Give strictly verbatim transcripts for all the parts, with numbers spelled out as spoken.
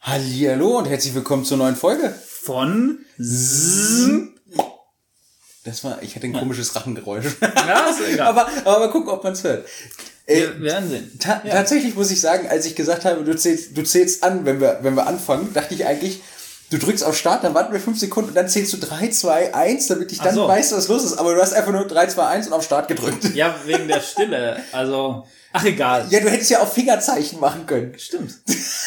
Hallihallo und herzlich willkommen zur neuen Folge von Z. Das war, ich hatte ein komisches Rachengeräusch. Ja, ist egal. aber, aber mal gucken, ob man es hört. Äh, Wir werden sehen. Ta- Ja. Tatsächlich muss ich sagen, als ich gesagt habe, du zählst, du zählst an, wenn wir, wenn wir anfangen, dachte ich eigentlich, du drückst auf Start, dann warten wir fünf Sekunden und dann zählst du drei, zwei, eins, damit ich dann Ach so. weiß, was los ist. Aber du hast einfach nur drei, zwei, eins und auf Start gedrückt. Ja, wegen der Stille. Also, ach egal. Ja, du hättest ja auch Fingerzeichen machen können. Stimmt.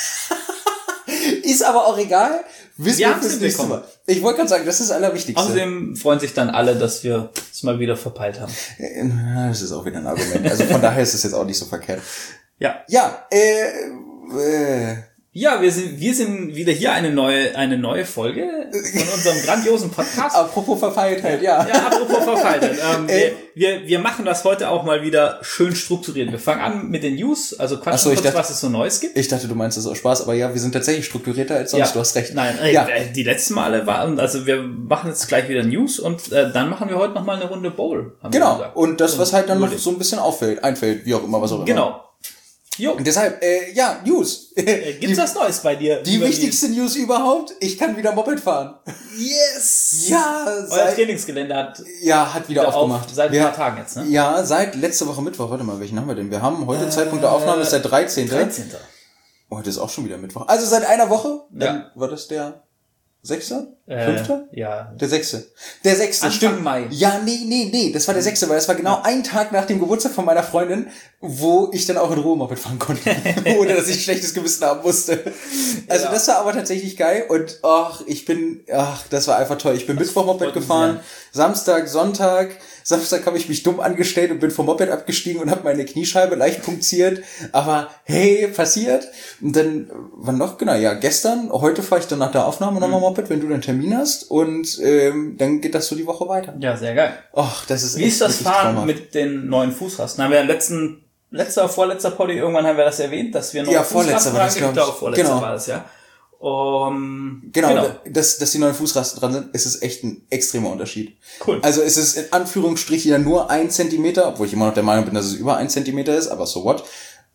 Ist aber auch egal. Wissen Wir wir haben's fürs nächste hinbekommen. Mal. Ich wollte gerade sagen, das ist das Allerwichtigste. Außerdem freuen sich dann alle, dass wir es mal wieder verpeilt haben. Äh, Das ist auch wieder ein Argument. Also von daher ist es jetzt auch nicht so verkehrt. Ja. Ja, äh, äh, Ja, wir sind, wir sind wieder hier eine neue, eine neue Folge von unserem grandiosen Podcast. apropos Verfeiltheit, ja. Ja, apropos Verfaltet. Ähm, Äh. wir, wir, wir machen das heute auch mal wieder schön strukturiert. Wir fangen an mit den News, also Ach quatschen so, ich kurz, dachte- was es so Neues gibt. Ich dachte, du meinst das aus Spaß, aber ja, wir sind tatsächlich strukturierter als sonst, Ja. du hast recht. Nein, äh, Ja. äh, die letzten Male waren, also wir machen jetzt gleich wieder News und äh, dann machen wir heute nochmal eine Runde Bowl. Haben wir Genau, gesagt. und das, was halt dann noch Überlegt. so ein bisschen auffällt, einfällt, wie auch immer, was auch immer. Genau. Jo, Und deshalb, äh, ja, News. äh, gibt's die, was Neues bei dir? die über wichtigste News überhaupt, ich kann wieder Moped fahren. Yes! Ja, Euer seit, Trainingsgelände hat ja, hat wieder wieder aufgemacht. auf, seit ein wir, paar Tagen jetzt, ne? Ja, seit letzte Woche Mittwoch, warte mal, welchen haben wir denn? Wir haben heute Zeitpunkt der Aufnahme, ist der dreizehnte. dreizehnten. Heute ist auch schon wieder Mittwoch. Also seit einer Woche, dann Ja. war das der sechste? Äh, Fünfte? Ja. Der sechste. Der sechste, Anfang stimmt. Mai. Ja, nee, nee, nee, das war der sechste, weil das war genau ein Tag nach dem Geburtstag von meiner Freundin, wo ich dann auch in Ruhe Moped fahren konnte, ohne dass ich schlechtes Gewissen haben musste. Also Ja. das war aber tatsächlich geil und ach, ich bin, ach, das war einfach toll. Ich bin Mittwoch Moped freut mich gefahren, Samstag, Sonntag. Samstag habe ich mich dumm angestellt und bin vom Moped abgestiegen und habe meine Kniescheibe leicht punktiert. Aber hey, passiert. Und dann, wann noch? Genau, ja, gestern. Heute fahre ich dann nach der Aufnahme nochmal Moped, wenn du dann Termin hast. Und ähm, dann geht das so die Woche weiter. Ja, sehr geil. Ach, das ist Wie echt ist das wirklich Fahren traumhaft. mit den neuen Fußrasten? Haben wir im letzten, letzter, vorletzter Poddy, irgendwann haben wir das erwähnt, dass wir neue Ja, vorletzter war das, reingebracht glaub ich. haben. Vorletzter Genau. war das, ja. Um, Genau, genau. da- Dass, dass die neuen Fußrasten dran sind, ist es echt ein extremer Unterschied. Cool. Also es ist in Anführungsstrichen ja nur ein Zentimeter, obwohl ich immer noch der Meinung bin, dass es über ein Zentimeter ist, aber so what.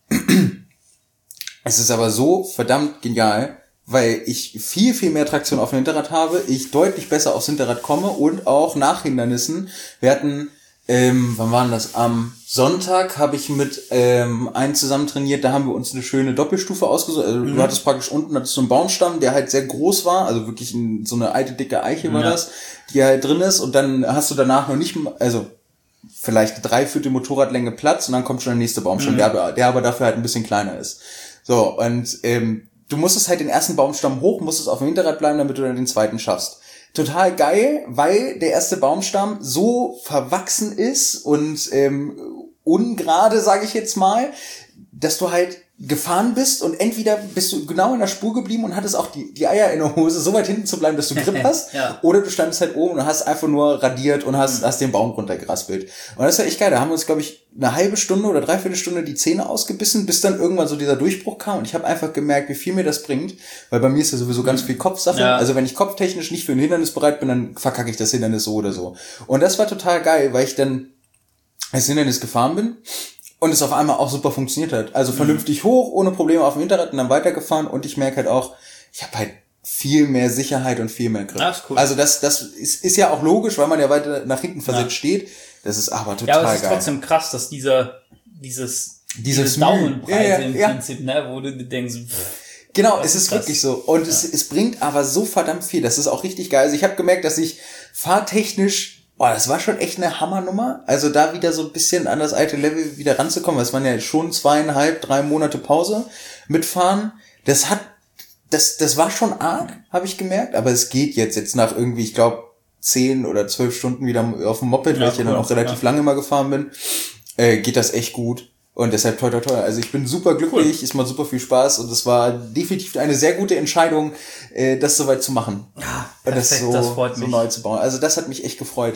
Es ist aber so verdammt genial, weil ich viel, viel mehr Traktion auf dem Hinterrad habe, ich deutlich besser aufs Hinterrad komme und auch nach Hindernissen. Wir hatten, ähm, wann war denn das? Am Sonntag habe ich mit ähm, einem zusammen trainiert, da haben wir uns eine schöne Doppelstufe ausgesucht. Also du hattest praktisch unten hattest so einen Baumstamm, der halt sehr groß war, also wirklich ein, so eine alte, dicke Eiche war Ja. das, die halt drin ist und dann hast du danach noch nicht, also vielleicht eine Dreiviertel Motorradlänge Platz und dann kommt schon der nächste Baumstamm, der, aber- der aber dafür halt ein bisschen kleiner ist. So, und ähm, du musstest halt den ersten Baumstamm hoch, musstest auf dem Hinterrad bleiben, damit du dann den zweiten schaffst. Total geil, weil der erste Baumstamm so verwachsen ist und ähm, ungerade, sage ich jetzt mal, dass du halt gefahren bist und entweder bist du genau in der Spur geblieben und hattest auch die, die Eier in der Hose, so weit hinten zu bleiben, dass du Grip hast, Ja. oder du standest halt oben und hast einfach nur radiert und hast, hast den Baum runtergeraspelt. Und das ist ja echt geil, da haben wir uns, glaube ich, eine halbe Stunde oder dreiviertel Stunde die Zähne ausgebissen, bis dann irgendwann so dieser Durchbruch kam und ich habe einfach gemerkt, wie viel mir das bringt, weil bei mir ist ja sowieso ganz viel Kopfsache, Ja. also wenn ich kopftechnisch nicht für ein Hindernis bereit bin, dann verkacke ich das Hindernis so oder so. Und das war total geil, weil ich dann als Hindernis gefahren bin und es auf einmal auch super funktioniert hat. Also vernünftig hoch, ohne Probleme auf dem Hinterrad und dann weitergefahren und ich merke halt auch, ich habe halt viel mehr Sicherheit und viel mehr Grip. Ah, ist cool. Also das das ist, ist ja auch logisch, weil man ja weiter nach hinten versetzt steht. Das ist aber Ja, total aber es ist geil. trotzdem krass, dass dieser, dieses, Dieses diese Mühe. Daumenpreise Ja, ja, im ja. Prinzip, ne, wo du dir denkst, pff, Genau, Das es ist ist krass. wirklich so. Und es, es bringt aber so verdammt viel. Das ist auch richtig geil. Also ich habe gemerkt, dass ich fahrtechnisch, oh, das war schon echt eine Hammernummer. Also da wieder so ein bisschen an das alte Level wieder ranzukommen. Das waren ja schon zweieinhalb, drei Monate Pause mitfahren. Das hat, das, das war schon arg, habe ich gemerkt. Aber es geht jetzt, jetzt nach irgendwie, ich glaube, zehn oder zwölf Stunden wieder auf dem Moped, weil Ja, ich ja dann cool. auch relativ Ja. lange mal gefahren bin, äh, geht das echt gut. Und deshalb toi toi toi. Also ich bin super glücklich, Cool. es macht super viel Spaß und es war definitiv eine sehr gute Entscheidung, äh, das soweit zu machen. Ja, Und das perfekt, so, das freut so mich. neu zu bauen. Also das hat mich echt gefreut.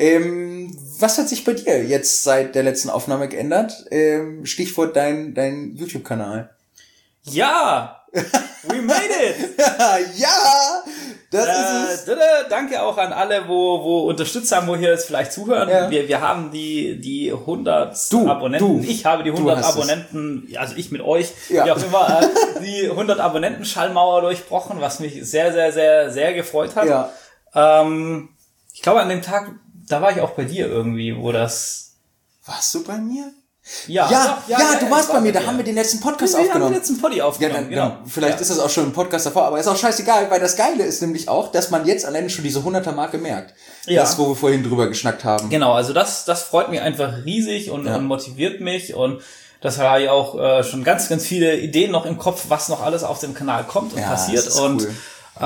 Ähm, was hat sich bei dir jetzt seit der letzten Aufnahme geändert? Ähm, Stichwort dein, dein YouTube-Kanal. Ja! We made it! ja! Das äh, ist es. Danke auch an alle, wo, wo Unterstützer haben, wo hier jetzt vielleicht zuhören. Ja. Wir, wir haben die, die hundert Du, Abonnenten. du. Ich habe die hundert Du hast Abonnenten, also ich mit euch, Ja. wie auch immer, äh, die hundert Abonnenten-Schallmauer durchbrochen, was mich sehr, sehr, sehr, sehr gefreut hat. Ja. Ähm, ich glaube, an dem Tag, da war ich auch bei dir irgendwie, wo das... Warst du bei mir? Ja, Ja, doch, ja, du ich warst war bei mir, da dir. haben wir den letzten Podcast Wir haben aufgenommen. den letzten Poddy Ja, aufgenommen, dann, genau. dann, vielleicht ja. ist das auch schon ein Podcast davor, aber ist auch scheißegal, weil das Geile ist nämlich auch, dass man jetzt alleine schon diese hunderter-Marke merkt. Ja. Das, wo wir vorhin drüber geschnackt haben. Genau, also das, das freut mich einfach riesig und, Ja. und motiviert mich und das habe ich auch äh, schon ganz, ganz viele Ideen noch im Kopf, was noch alles auf dem Kanal kommt und Ja, passiert. das ist Und cool.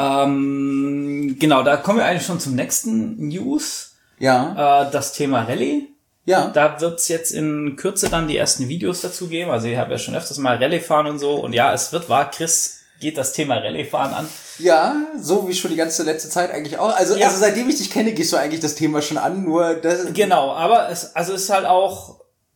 ähm, genau, da kommen wir eigentlich schon zum nächsten News. Ja, Äh, das Thema Rallye. ja. Da wird's jetzt in Kürze dann die ersten Videos dazu geben. Also ich habe ja schon öfters mal Rallye fahren und so. Und ja, es wird wahr, Chris geht das Thema Rallye fahren an. Ja, so wie schon die ganze letzte Zeit eigentlich auch. Also, Ja. also seitdem ich dich kenne, gehst du eigentlich das Thema schon an, nur das. Genau, aber es, also es ist halt auch,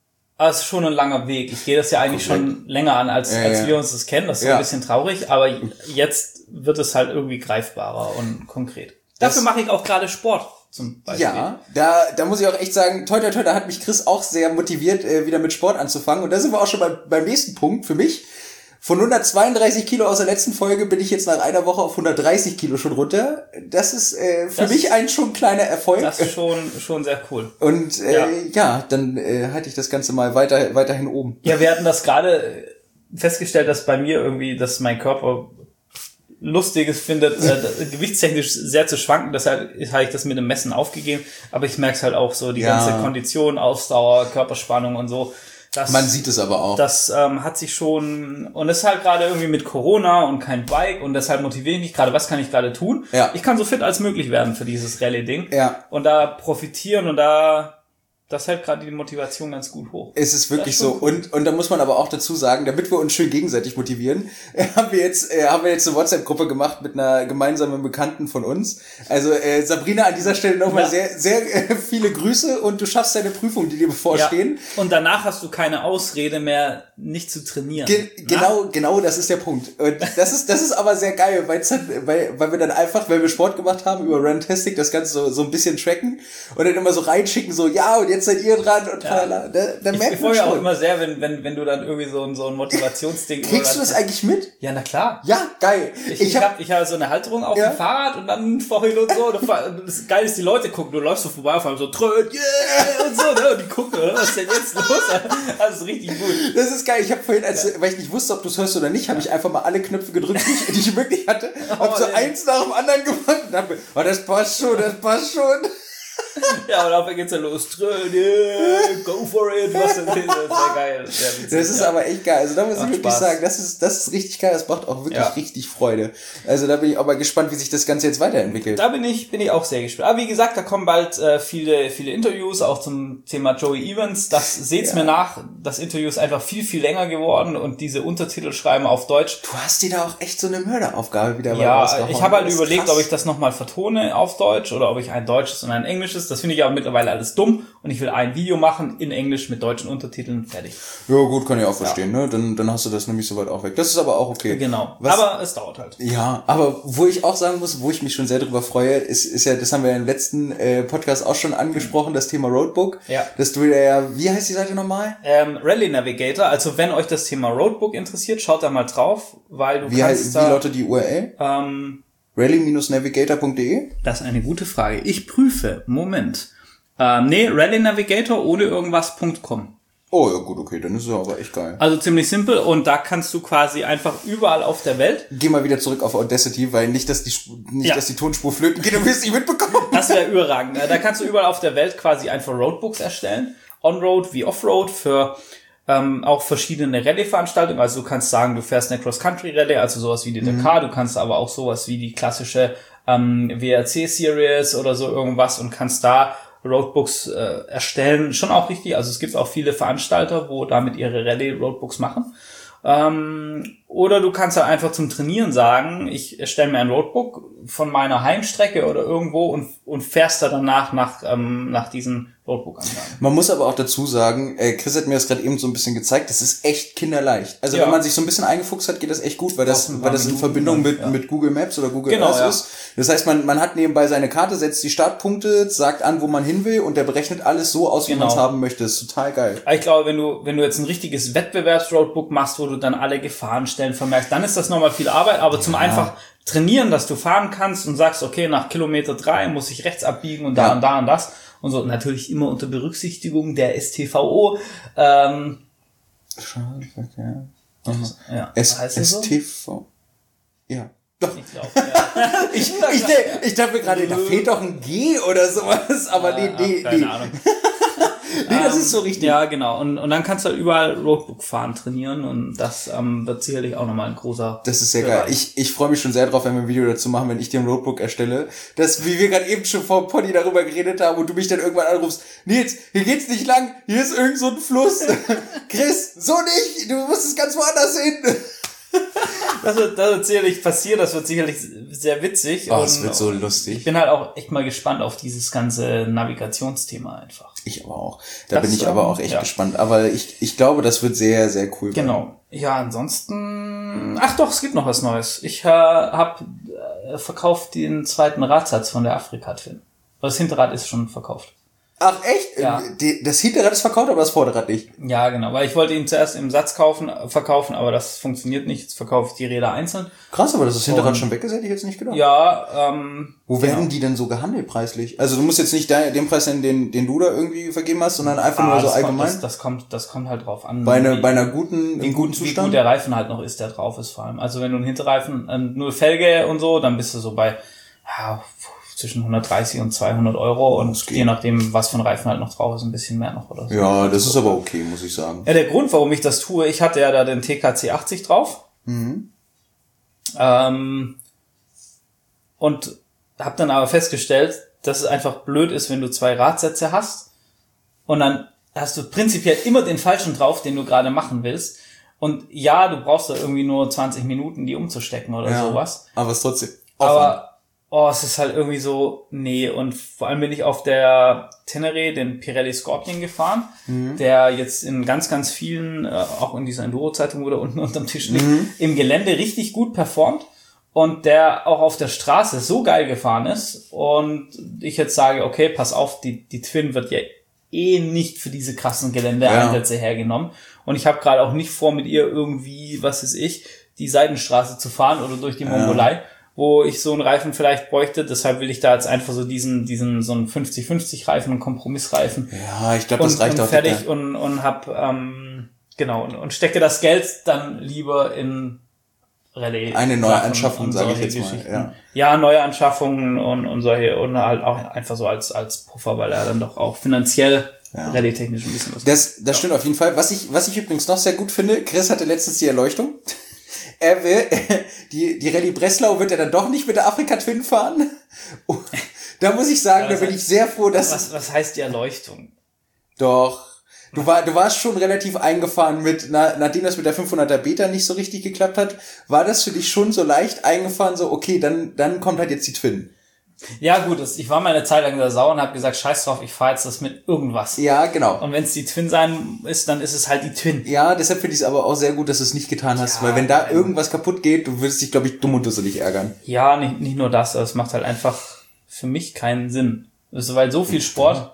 es ist schon ein langer Weg. Ich gehe das ja eigentlich Komplett. schon länger an, als, Ja, als ja. wir uns das kennen. Das ist so Ja. ein bisschen traurig, aber jetzt wird es halt irgendwie greifbarer und konkret. Das- Dafür mache ich auch gerade Sport zum Beispiel. Ja, da, da muss ich auch echt sagen, toi, toi, toi, da hat mich Chris auch sehr motiviert, äh, wieder mit Sport anzufangen. Und da sind wir auch schon beim, beim nächsten Punkt für mich. Von hundertzweiunddreißig Kilo aus der letzten Folge bin ich jetzt nach einer Woche auf hundertdreißig Kilo schon runter. Das ist äh, für Das- mich ein schon kleiner Erfolg. Das ist schon, schon sehr cool. Und äh, Ja. ja. dann äh, halte ich das Ganze mal weiter, weiterhin oben. Ja, wir hatten das gerade festgestellt, dass bei mir irgendwie, dass mein Körper Lustiges findet, äh, gewichtstechnisch sehr zu schwanken. Deshalb habe ich das mit dem Messen aufgegeben. Aber ich merke es halt auch so, die Ja. ganze Kondition, Ausdauer, Körperspannung und so. Das, Man sieht es aber auch. Das ähm, hat sich schon, und es ist halt gerade irgendwie mit Corona und kein Bike und deshalb motiviere ich mich gerade, was kann ich gerade tun? Ja. Ich kann so fit als möglich werden für dieses Rallye-Ding. Ja. Und da profitieren und da, das hält gerade die Motivation ganz gut hoch. Es ist wirklich Das ist so. schon Und, und da muss man aber auch dazu sagen, damit wir uns schön gegenseitig motivieren, haben wir jetzt, äh, haben wir jetzt eine WhatsApp-Gruppe gemacht mit einer gemeinsamen Bekannten von uns. Also, äh, Sabrina, an dieser Stelle nochmal Ja. sehr, sehr äh, viele Grüße und du schaffst deine Prüfung, die dir bevorstehen. Ja. Und danach hast du keine Ausrede mehr, nicht zu trainieren. Ge genau, genau, das ist der Punkt. Und das ist, das ist aber sehr geil, weil, weil, weil wir dann einfach, weil wir Sport gemacht haben über Runtastic, das Ganze so, so ein bisschen tracken und dann immer so reinschicken, so, ja, und jetzt seid ihr dran und Ja. tralala. Da, da Ich, merkt ich man freue mich auch schon. immer sehr, wenn, wenn, wenn du dann irgendwie so ein, so ein Motivationsding... Kriegst du das eigentlich mit? Ja, na klar. Ja, geil. Ich, ich habe ich hab so eine Halterung auf Ja. dem Fahrrad und dann vorhin und so. Und das Geile ist, die Leute gucken, du läufst so vorbei auf einmal so, tröd, yeah, und so, ne? Und die gucken, oder? Was ist denn jetzt los? Das ist richtig gut. Das ist geil. Ich habe vorhin, als, weil ich nicht wusste, ob du es hörst oder nicht, habe ich einfach mal alle Knöpfe gedrückt, die ich, die ich wirklich hatte. Hab Oh, so ey. eins nach dem anderen gemacht und hab mir, oh, das passt schon, das passt schon. Ja, und auf einmal geht's dann los. Tröd, yeah, go for it. Was denn? Das ist ja geil. Sehr witzig, Das ist ja. aber echt geil. Also da muss ich Macht wirklich Spaß. sagen, das ist, das ist richtig geil. Das macht auch wirklich Ja. richtig Freude. Also da bin ich auch mal gespannt, wie sich das Ganze jetzt weiterentwickelt. Da bin ich, bin ich auch sehr gespannt. Aber wie gesagt, da kommen bald äh, viele, viele Interviews, auch zum Thema Joey Evans. Das seht's Ja. mir nach. Das Interview ist einfach viel, viel länger geworden und diese Untertitel schreiben auf Deutsch. Du hast dir da auch echt so eine Mörderaufgabe wieder mal Ja, rausgehauen. ich habe halt Das ist überlegt, krass. ob ich das nochmal vertone auf Deutsch oder ob ich ein deutsches und ein englisches. Das finde ich aber mittlerweile alles dumm und ich will ein Video machen in Englisch mit deutschen Untertiteln. Fertig. Ja gut, kann ich auch verstehen, ne? Dann, dann hast du das nämlich soweit auch weg. Das ist aber auch okay. Genau. Was, Aber es dauert halt. Ja, aber wo ich auch sagen muss, wo ich mich schon sehr drüber freue, ist, ist ja, das haben wir im letzten äh, Podcast auch schon angesprochen, das Thema Roadbook. Ja. Dass du ja, wie heißt die Seite nochmal? Ähm, Rally Navigator, also wenn euch das Thema Roadbook interessiert, schaut da mal drauf, weil du Wie, heißt, kannst wie da... lautet die U R L? ähm, rally navigator punkt de? Das ist eine gute Frage. Ich prüfe. Moment. Ähm, nee, Rally Navigator ohne irgendwas Punkt com. Oh ja gut, okay, dann ist es aber echt geil. Also ziemlich simpel und da kannst du quasi einfach überall auf der Welt, Geh mal wieder zurück auf Audacity, weil nicht, dass die, Sp- nicht, Ja. dass die Tonspur flöten geht, du wirst nicht mitbekommen. das wäre überragend. Da kannst du überall auf der Welt quasi einfach Roadbooks erstellen. On-Road wie Off-Road für ähm, auch verschiedene Rallye-Veranstaltungen. Also du kannst sagen, du fährst eine Cross-Country-Rallye, also sowas wie die Dakar. Du kannst aber auch sowas wie die klassische ähm, W R C-Series oder so irgendwas und kannst da Roadbooks äh, erstellen. Schon auch richtig. Also es gibt auch viele Veranstalter, wo damit ihre Rallye-Roadbooks machen. Ähm, Oder du kannst halt einfach zum Trainieren sagen, ich erstelle mir ein Roadbook von meiner Heimstrecke oder irgendwo und, und fährst da danach nach, ähm, nach diesen Roadbook-Angaben. Man muss aber auch dazu sagen, äh, Chris hat mir das gerade eben so ein bisschen gezeigt, das ist echt kinderleicht. Also Ja. wenn man sich so ein bisschen eingefuchst hat, geht das echt gut, weil das, ein weil paar das in Minuten Verbindung dann, mit, ja. mit Google Maps oder Google Genau, Earth ja. ist. Das heißt, man, man hat nebenbei seine Karte, setzt die Startpunkte, sagt an, wo man hin will und der berechnet alles so aus, wie Genau. man es haben möchte. Das ist total geil. Ich glaube, wenn du, wenn du jetzt ein richtiges Wettbewerbs-Roadbook machst, wo du dann alle Gefahrenstellen vermerkst, dann ist das nochmal viel Arbeit, aber zum einfach trainieren, dass du fahren kannst und sagst, okay, nach Kilometer drei muss ich rechts abbiegen und da Ja. und da und das und so, natürlich immer unter Berücksichtigung der S T V O, ähm, Straßenverkehr. ja, S- heißt das so? S T V. Ja. Doch. Ich glaube, ja. Ich, ich, ich dachte mir gerade, da fehlt doch ein G oder sowas, aber nee, nee, Keine nee. Ahnung. Nee, das ist so richtig. Ja, genau. Und, und dann kannst du halt überall Roadbook fahren trainieren und das ähm, wird sicherlich auch nochmal ein großer... Das ist sehr Bereich. geil. Ich, ich freue mich schon sehr drauf, wenn wir ein Video dazu machen, wenn ich dir ein Roadbook erstelle. Das, wie wir gerade eben schon vor Pony darüber geredet haben und du mich dann irgendwann anrufst, Nils, hier geht's nicht lang, hier ist irgend so ein Fluss. Chris, so nicht, du musst es ganz woanders hin. Das wird, das wird sicherlich passieren, das wird sicherlich sehr witzig. Oh, und, es wird so lustig. Ich bin halt auch echt mal gespannt auf dieses ganze Navigationsthema einfach. Ich aber auch. Da Das, bin ich aber ähm, auch echt ja. gespannt. Aber ich, ich glaube, das wird sehr, sehr cool. Genau. Ja, ansonsten... Ach doch, es gibt noch was Neues. Ich äh, habe äh, verkauft den zweiten Radsatz von der Afrika Twin. Das Hinterrad ist schon verkauft. Ach echt? Ja. Die, das Hinterrad ist verkauft, aber das Vorderrad nicht. Ja, genau, weil ich wollte ihn zuerst im Satz kaufen, äh, verkaufen, aber das funktioniert nicht. Jetzt verkaufe ich die Räder einzeln. Krass, aber dass das Hinterrad Und- schon weg ist, hätte ich jetzt nicht gedacht. Ja, ähm... Wo werden die denn so gehandelt preislich? Also du musst jetzt nicht de- den Preis nennen, den, den du da irgendwie vergeben hast, sondern einfach ah, nur so das allgemein. Kommt, das, das kommt, das kommt halt drauf an. bei, einer, wie- bei einer guten, wie im guten gut, wie Zustand. gut der Reifen halt noch ist, der drauf ist vor allem. Also wenn du einen Hinterreifen, ähm, nur Felge und so, dann bist du so bei ja, zwischen hundertdreißig und zweihundert Euro und Das geht. je nachdem, was für ein Reifen halt noch drauf ist, ein bisschen mehr noch oder so. Ja, das ist aber okay, muss ich sagen. Ja, der Grund, warum ich das tue, ich hatte ja da den T K C achtzig drauf. Mhm. Ähm, und habe dann aber festgestellt, dass es einfach blöd ist, wenn du zwei Radsätze hast und dann hast du prinzipiell immer den falschen drauf, den du gerade machen willst. Und ja, du brauchst da irgendwie nur zwanzig Minuten, die umzustecken oder Ja, sowas. aber es ist trotzdem Aufwand. Aber oh, es ist halt irgendwie so, nee. Und vor allem bin ich auf der Tenere den Pirelli Scorpion gefahren, Mhm. der jetzt in ganz, ganz vielen, äh, auch in dieser Enduro-Zeitung, wo der unten unterm Tisch liegt, Mhm. im Gelände richtig gut performt. Und der auch auf der Straße so geil gefahren ist. Und ich jetzt sage, okay, pass auf, die, die Twin wird ja eh nicht für diese krassen Geländeeinsätze hergenommen. Und ich habe gerade auch nicht vor, mit ihr irgendwie, was weiß ich, die Seitenstraße zu fahren oder durch die Mongolei, wo ich so einen Reifen vielleicht bräuchte. Deshalb will ich da jetzt einfach so diesen, diesen so einen fünfzig fünfzig Reifen, einen Kompromissreifen. Ja, ich glaube, das und, reicht und auch. fertig total. und, und hab, ähm, genau, und, und stecke das Geld dann lieber in Rallye. Eine neue Sachen Anschaffung, und sage ich solche jetzt mal, Geschichten. ja. Ja, neue Anschaffungen und, und solche, und halt auch einfach so als, als Puffer, weil er dann doch auch finanziell Ja. rallye-technisch ein bisschen was Das, das stimmt auf jeden Fall. Was ich, was ich übrigens noch sehr gut finde, Chris hatte letztens die Erleuchtung. Er will, die, die Rallye Breslau wird er dann doch nicht mit der Afrika Twin fahren. Oh, da muss ich sagen, Ja, da das bin heißt- ich sehr froh, dass Was, was heißt die Erleuchtung? doch. Du, war, du warst schon relativ eingefahren mit, na, nachdem das mit der fünfhunderter Beta nicht so richtig geklappt hat, war das für dich schon so leicht eingefahren, so, okay, dann, dann kommt halt jetzt die Twin. Ja gut, das, ich war mal eine Zeit lang sehr sauer und habe gesagt, scheiß drauf, ich fahre jetzt das mit irgendwas. Ja, genau. Und wenn es die Twin sein ist, dann ist es halt die Twin. Ja, deshalb finde ich es aber auch sehr gut, dass du es nicht getan hast, Ja, weil wenn da ähm, irgendwas kaputt geht, du würdest dich, glaube ich, dumm und dusselig ärgern. Ja, nicht, nicht nur das, aber es macht halt einfach für mich keinen Sinn. Also, weil so viel Sport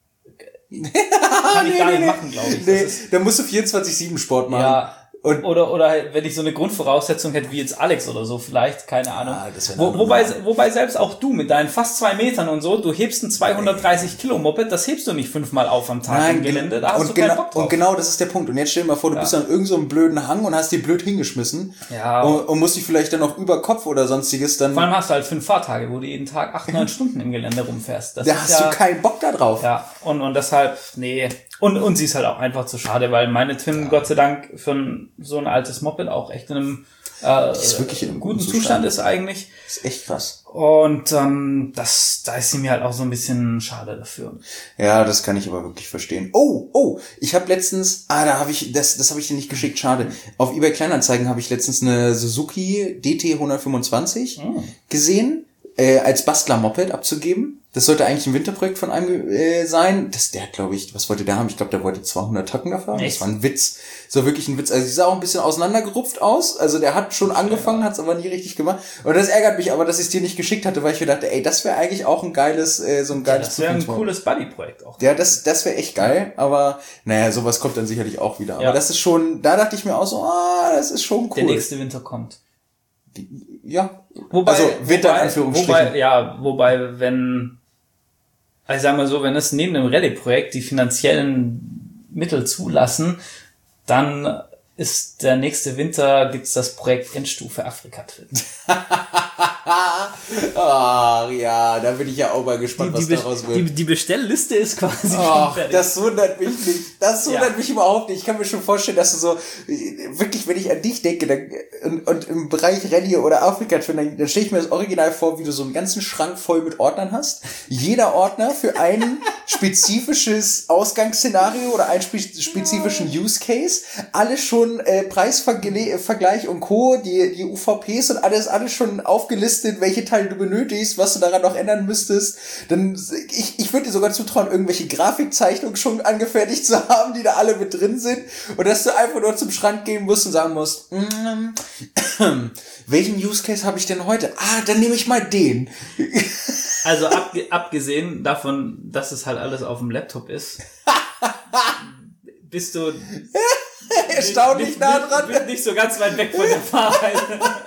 kann ich gar nicht machen, glaube ich. Das Nee, ist, da musst du vierundzwanzig sieben Sport machen. ja, Und oder, oder halt, wenn ich so eine Grundvoraussetzung hätte wie jetzt Alex oder so, vielleicht, keine Ahnung. Ah, das wär Wo, noch wobei, normal. wobei selbst auch du mit deinen fast zwei Metern und so, du hebst ein zweihundertdreißig Kilo Moped, das hebst du nicht fünfmal auf am Tag im Gelände, da hast und du genau, keinen Bock drauf. Und genau das ist der Punkt. Und jetzt stell dir mal vor, du Ja. bist an irgendeinem so einem blöden Hang und hast die blöd hingeschmissen. Ja. Und, und musst dich vielleicht dann noch über Kopf oder sonstiges dann, Vor allem hast du halt fünf Fahrtage, wo du jeden Tag acht, neun Stunden im Gelände rumfährst. Das da ist hast ja, du keinen Bock da drauf. ja, und, und deshalb, nee. Und, und sie ist halt auch einfach zu schade, weil meine Twin, ja. Gott sei Dank, für ein, so ein altes Moped auch echt in einem, äh, ist wirklich in einem guten Zustand. Zustand ist eigentlich. Das ist echt krass. Und ähm, das, da ist sie mir halt auch so ein bisschen schade dafür. Ja, das kann ich aber wirklich verstehen. Oh, oh, ich habe letztens, ah, da habe ich, das, das habe ich dir nicht geschickt, schade. Auf eBay Kleinanzeigen habe ich letztens eine Suzuki D T hundertfünfundzwanzig oh. gesehen, äh, als Bastler-Moped abzugeben. Das sollte eigentlich ein Winterprojekt von einem äh, sein. Das, der hat, glaube ich, was wollte der haben? Ich glaube, der wollte zweihundert Tacken dafür haben. Das war ein Witz. So wirklich ein Witz. Also, die sah auch ein bisschen auseinandergerupft aus. Also, der hat schon angefangen, hat es aber nie richtig gemacht. Und das ärgert mich aber, dass ich es dir nicht geschickt hatte, weil ich mir dachte, ey, das wäre eigentlich auch ein geiles, äh, so ein geiles. Ja, das wäre ein cooles Buddy-Projekt auch. Ja, das, das wäre echt geil. Aber, naja, sowas kommt dann sicherlich auch wieder. Ja. Aber das ist schon, da dachte ich mir auch so, ah, das ist schon cool. Der nächste Winter kommt. Ja. Wobei, also, Winter wobei, in Anführungsstrichen. Wobei, ja, wobei, wenn, also ich sag mal so, wenn es neben dem Rallye-Projekt die finanziellen Mittel zulassen, dann ist der nächste Winter, gibt's das Projekt Endstufe Afrika-Trip. Ach ja, da bin ich ja auch mal gespannt, die, was die daraus wird. Die, die Bestellliste ist quasi Ach, schon fertig. Das wundert mich nicht. Das wundert ja. mich überhaupt nicht. Ich kann mir schon vorstellen, dass du so, wirklich, wenn ich an dich denke, dann, und, und im Bereich Rallye oder Afrika-Trip, dann, dann stelle ich mir das Original vor, wie du so einen ganzen Schrank voll mit Ordnern hast. Jeder Ordner für ein spezifisches Ausgangsszenario oder einen spezifischen Use Case. Alles schon äh, Preisvergleich und Co., die, die U V Ps und alles, alles schon aufgelistet, welche Teile du benötigst, was du daran noch ändern müsstest. Dann, ich, ich würde dir sogar zutrauen, irgendwelche Grafikzeichnungen schon angefertigt zu haben, die da alle mit drin sind. Und dass du einfach nur zum Schrank gehen musst und sagen musst, mm, welchen Use Case habe ich denn heute? Ah, dann nehme ich mal den. Also abge- abgesehen davon, dass es halt alles auf dem Laptop ist, bist du erstaunlich nicht, nah nicht, dran. Nicht, nicht so ganz weit weg von der Wahrheit.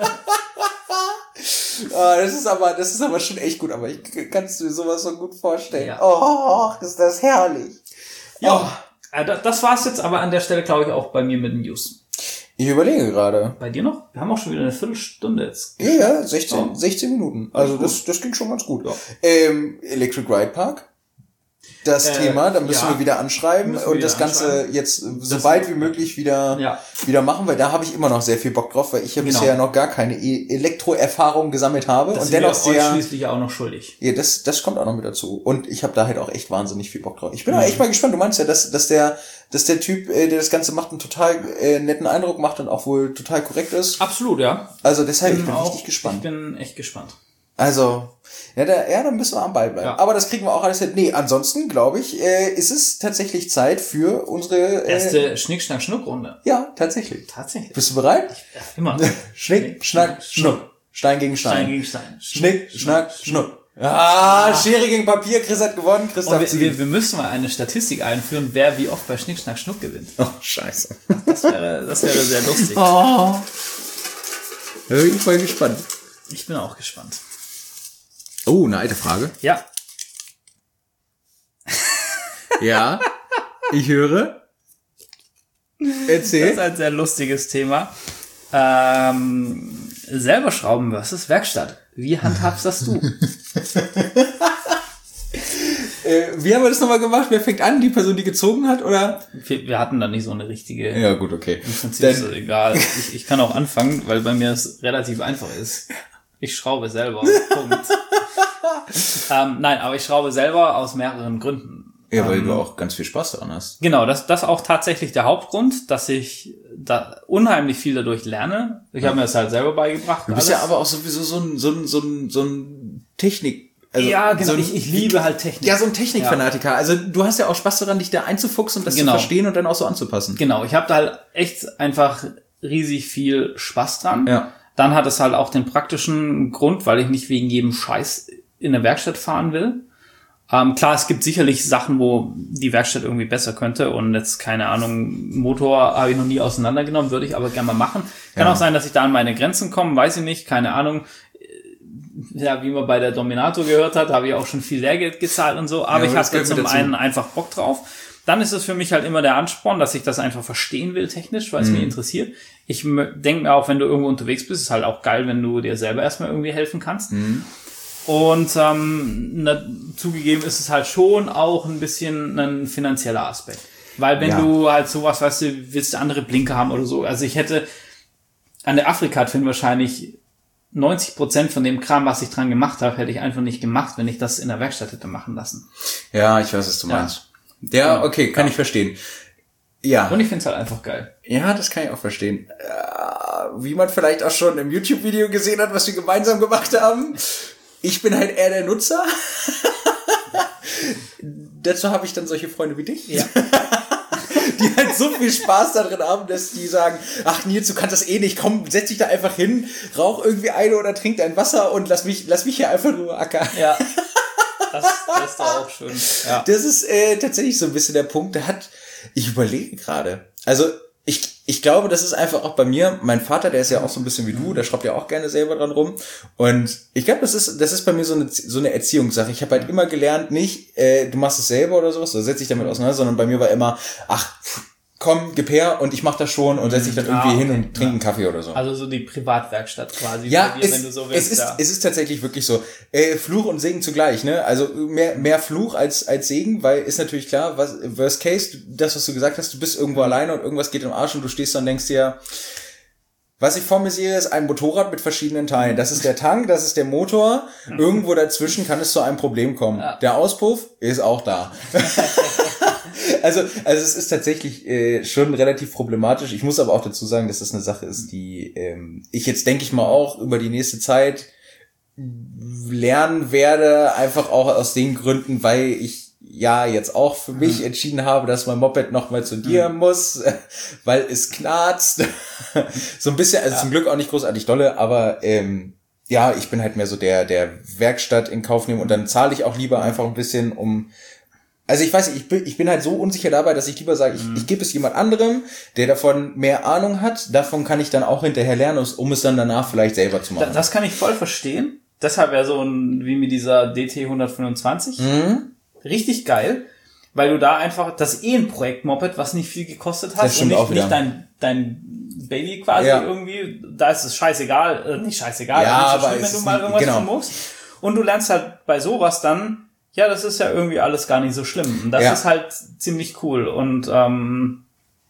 Oh, das ist aber, das ist aber schon echt gut, aber ich kannst du dir sowas so gut vorstellen. Ja. Oh, ist das herrlich. Ja, oh. Das war's jetzt aber an der Stelle, glaube ich, auch bei mir mit den News. Ich überlege gerade. Bei dir noch? Wir haben auch schon wieder eine Viertelstunde jetzt. Ja, ja, sechzehn, oh. sechzehn Minuten. Also das, das ging schon ganz gut. Ja. Ähm, Electric Ride Park. Das äh, Thema, da müssen ja, wir wieder anschreiben wir und wieder das Ganze jetzt so bald wie möglich wieder ja. wieder machen, weil da habe ich immer noch sehr viel Bock drauf, weil ich ja genau. bisher noch gar keine e- Elektroerfahrung gesammelt habe das und dennoch sehr schließlich auch noch schuldig. Ja, das das kommt auch noch mit dazu und ich habe da halt auch echt wahnsinnig viel Bock drauf. Ich bin mhm. auch echt mal gespannt. Du meinst ja, dass dass der dass der Typ, äh, der das Ganze macht, einen total äh, netten Eindruck macht und auch wohl total korrekt ist. Absolut, ja. Also deshalb bin ich bin auch, richtig gespannt. Ich bin echt gespannt. Also, ja, da, ja, dann müssen wir am Ball bleiben. Ja. Aber das kriegen wir auch alles hin. Nee, ansonsten, glaube ich, äh, ist es tatsächlich Zeit für unsere... Äh, erste Schnick-Schnack-Schnuck-Runde. Ja, tatsächlich. Tatsächlich. Bist du bereit? Ja, immer. Schnick, Schnack, Schnuck. Stein gegen Stein. Stein gegen Stein. Schnick, Schnack, Schnuck. Ah, Schere gegen Papier. Chris hat gewonnen. Chris darf wir, wir, wir müssen mal eine Statistik einführen, wer wie oft bei Schnick, Schnack, Schnuck gewinnt. Oh, scheiße. Das wäre, das wäre sehr lustig. Oh. Da bin ich voll gespannt. Ich bin auch gespannt. Oh, eine alte Frage. Ja. Ja, ich höre. Erzähl. Das ist ein sehr lustiges Thema. Ähm, selber schrauben versus Werkstatt. Wie handhabst das du? äh, wie haben wir das nochmal gemacht? Wer fängt an? Die Person, die gezogen hat, oder? Wir, wir hatten da nicht so eine richtige... Ja, gut, okay. Im Prinzip ist es egal. Ich, ich kann auch anfangen, weil bei mir es relativ einfach ist. Ich schraube selber. Punkt. ähm, nein, aber ich schraube selber aus mehreren Gründen. Ja, weil ähm, du auch ganz viel Spaß daran hast. Genau, das das auch tatsächlich der Hauptgrund, dass ich da unheimlich viel dadurch lerne. Ich ja. habe mir das halt selber beigebracht. Du bist alles. Ja aber auch sowieso so ein so ein so ein so ein Technik. Also ja, genau. So ein, ich, ich liebe halt Technik. Ja, so ein Technikfanatiker. Ja. Also du hast ja auch Spaß daran, dich da einzufuchsen und das genau. zu verstehen und dann auch so anzupassen. Genau, ich habe da halt echt einfach riesig viel Spaß dran. Ja. Dann hat es halt auch den praktischen Grund, weil ich nicht wegen jedem Scheiß in eine Werkstatt fahren will. Ähm, klar, es gibt sicherlich Sachen, wo die Werkstatt irgendwie besser könnte und jetzt, keine Ahnung, Motor habe ich noch nie auseinandergenommen, würde ich aber gerne mal machen. Kann ja. auch sein, dass ich da an meine Grenzen komme, weiß ich nicht, keine Ahnung. Ja, wie man bei der Dominator gehört hat, habe ich auch schon viel Lehrgeld gezahlt und so, aber ja, ich habe da zum einen einfach Bock drauf. Dann ist es für mich halt immer der Ansporn, dass ich das einfach verstehen will technisch, weil es mhm. mich interessiert. Ich denke mir auch, wenn du irgendwo unterwegs bist, ist halt auch geil, wenn du dir selber erstmal irgendwie helfen kannst. Mhm. Und ähm, na, zugegeben ist es halt schon auch ein bisschen ein finanzieller Aspekt. Weil wenn Ja. du halt sowas, weißt du, willst du andere Blinker haben oder so. Also ich hätte an der Afrika-Film wahrscheinlich neunzig Prozent von dem Kram, was ich dran gemacht habe, hätte ich einfach nicht gemacht, wenn ich das in der Werkstatt hätte machen lassen. Ja, ich weiß, was du Ja. meinst. Ja, okay, kann Ja. ich verstehen. Ja. Und ich finde es halt einfach geil. Ja, das kann ich auch verstehen. Äh, wie man vielleicht auch schon im YouTube-Video gesehen hat, was wir gemeinsam gemacht haben. Ich bin halt eher der Nutzer. Dazu habe ich dann solche Freunde wie dich. Ja. Die halt so viel Spaß darin haben, dass die sagen, ach Nils, du kannst das eh nicht, komm, setz dich da einfach hin, rauch irgendwie eine oder trink dein Wasser und lass mich, lass mich hier einfach nur ackern. Ja. Das, das ist doch auch schön. Ja. Das ist äh, tatsächlich so ein bisschen der Punkt, der hat, ich überlege gerade, also ich, ich glaube, das ist einfach auch bei mir, mein Vater, der ist ja auch so ein bisschen wie du, der schraubt ja auch gerne selber dran rum und ich glaube, das ist das ist bei mir so eine so eine Erziehungssache. Ich habe halt immer gelernt, nicht, äh, du machst es selber oder sowas, oder setz dich damit auseinander, sondern bei mir war immer, ach, komm, gib her und ich mach das schon und setz dich dann irgendwie Ah, okay. hin und trink einen Kaffee oder so. Also so die Privatwerkstatt quasi. Ja, bei dir, es, wenn du so willst, es, ist, ja. es ist tatsächlich wirklich so. Äh, Fluch und Segen zugleich, ne? Also mehr, mehr Fluch als, als Segen, weil ist natürlich klar, was, worst case, das, was du gesagt hast, du bist irgendwo alleine und irgendwas geht im Arsch und du stehst da und denkst dir, was ich vor mir sehe, ist ein Motorrad mit verschiedenen Teilen. Das ist der Tank, das ist der Motor. Irgendwo dazwischen kann es zu einem Problem kommen. Ja. Der Auspuff ist auch da. Also, also es ist tatsächlich äh, schon relativ problematisch. Ich muss aber auch dazu sagen, dass das eine Sache ist, die ähm, ich jetzt, denke ich mal, auch über die nächste Zeit lernen werde, einfach auch aus den Gründen, weil ich ja jetzt auch für mich entschieden habe, dass mein Moped nochmal zu dir muss, weil es knarzt. So ein bisschen, also Ja. zum Glück auch nicht großartig dolle, aber ähm, ja, ich bin halt mehr so der der Werkstatt in Kauf nehmen und dann zahle ich auch lieber einfach ein bisschen, um also ich weiß nicht, ich bin, ich bin halt so unsicher dabei, dass ich lieber sage, ich, ich gebe es jemand anderem, der davon mehr Ahnung hat. Davon kann ich dann auch hinterher lernen, um es dann danach vielleicht selber zu machen. Da- Das kann ich voll verstehen. Deshalb ja so ein, wie mit dieser D T hundertfünfundzwanzig. Mhm. Richtig geil. Weil du da einfach, das ist eh ein Projekt-Moped, was nicht viel gekostet hat. Das stimmt und auch nicht, wieder. nicht dein, dein Baby quasi Ja. irgendwie. Da ist es scheißegal, äh, nicht scheißegal, Ja, nicht so aber schlimm, es wenn du ist mal nicht- irgendwas genau. tun musst. Und du lernst halt bei sowas dann, ja, das ist ja irgendwie alles gar nicht so schlimm. Und das Ja. ist halt ziemlich cool. Und ähm,